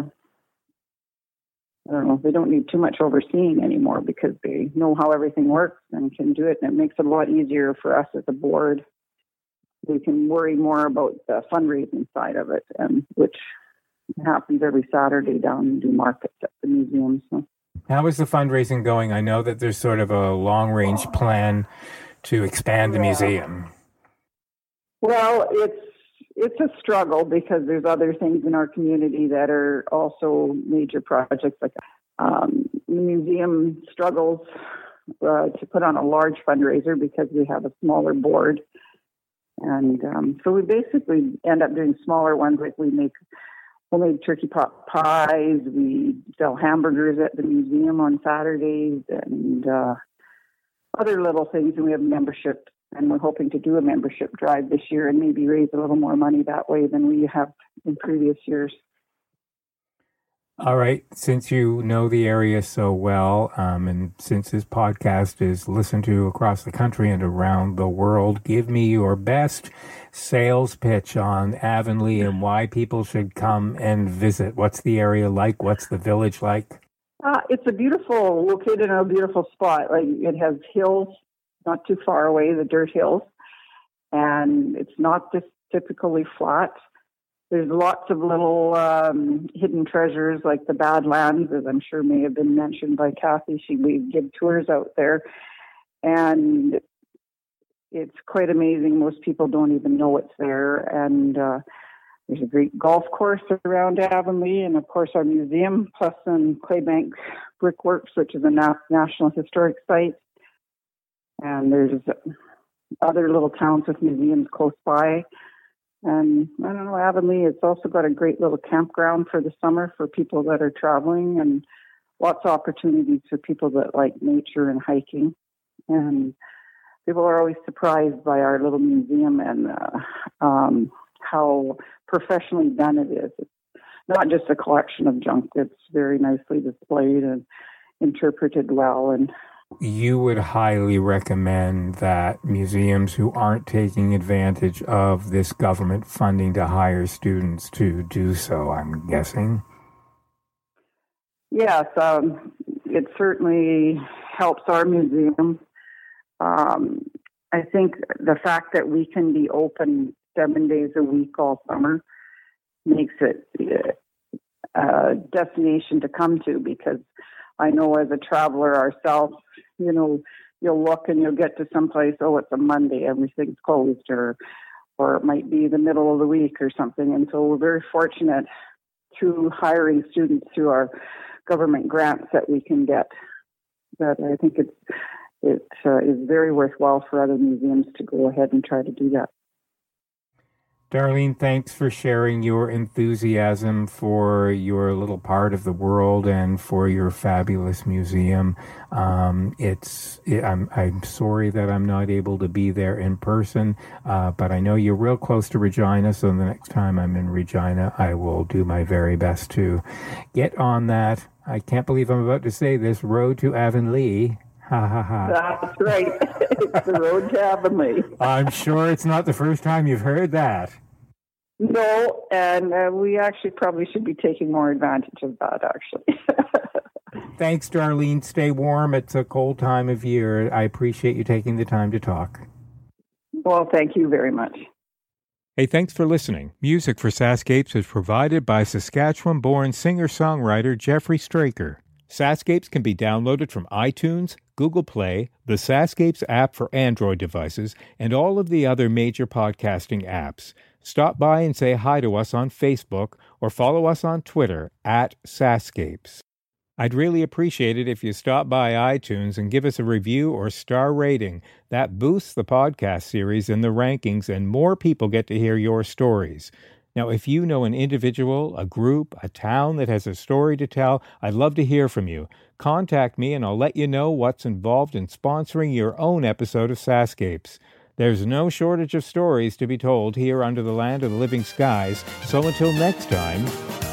I don't know, they don't need too much overseeing anymore because they know how everything works and can do it, and it makes it a lot easier for us as a board. We can worry more about the fundraising side of it, and which happens every Saturday down in Newmarket at the museum. So. How is the fundraising going? I know that there's sort of a long-range plan to expand the museum. Well, it's a struggle because there's other things in our community that are also major projects. Like the museum struggles to put on a large fundraiser because we have a smaller board. And so we basically end up doing smaller ones, like we make homemade turkey pot pies. We sell hamburgers at the museum on Saturdays and other little things. And we have membership, and we're hoping to do a membership drive this year and maybe raise a little more money that way than we have in previous years. All right. Since you know the area so well, and since this podcast is listened to across the country and around the world, give me your best sales pitch on Avonlea and why people should come and visit. What's the area like? What's the village like? It's located in a beautiful spot. Like, it has hills not too far away, the dirt hills, and it's not just typically flat. There's lots of little hidden treasures like the Badlands, as I'm sure may have been mentioned by Kathy. We give tours out there, and it's quite amazing. Most people don't even know it's there. And there's a great golf course around Avonlea, and of course our museum, plus some Claybank Brickworks, which is a National Historic Site. And there's other little towns with museums close by. And I don't know, Avonlea, it's also got a great little campground for the summer for people that are traveling, and lots of opportunities for people that like nature and hiking. And people are always surprised by our little museum and how professionally done it is. It's not just a collection of junk. It's very nicely displayed and interpreted well. And you would highly recommend that museums who aren't taking advantage of this government funding to hire students to do so, I'm guessing. Yes, it certainly helps our museum. I think the fact that we can be open 7 days a week all summer makes it a destination to come to, because I know as a traveler ourselves, you know, you'll look and you'll get to someplace, oh, it's a Monday, everything's closed, or it might be the middle of the week or something. And so we're very fortunate through hiring students through our government grants that we can get. That I think it is very worthwhile for other museums to go ahead and try to do that. Darlene, thanks for sharing your enthusiasm for your little part of the world and for your fabulous museum. I'm sorry that I'm not able to be there in person, but I know you're real close to Regina, so the next time I'm in Regina, I will do my very best to get on that. I can't believe I'm about to say this, road to Avonlea. Ha ha ha. That's right. It's the road to Avonlea. I'm sure it's not the first time you've heard that. No, and we actually probably should be taking more advantage of that, actually. Thanks, Darlene. Stay warm. It's a cold time of year. I appreciate you taking the time to talk. Well, thank you very much. Hey, thanks for listening. Music for Sascapes is provided by Saskatchewan-born singer-songwriter Jeffrey Straker. Sascapes can be downloaded from iTunes, Google Play, the Sascapes app for Android devices, and all of the other major podcasting apps. Stop by and say hi to us on Facebook or follow us on Twitter @Sascapes. I'd really appreciate it if you stop by iTunes and give us a review or star rating. That boosts the podcast series in the rankings and more people get to hear your stories. Now, if you know an individual, a group, a town that has a story to tell, I'd love to hear from you. Contact me and I'll let you know what's involved in sponsoring your own episode of Sascapes. There's no shortage of stories to be told here under the land of the living skies, so until next time,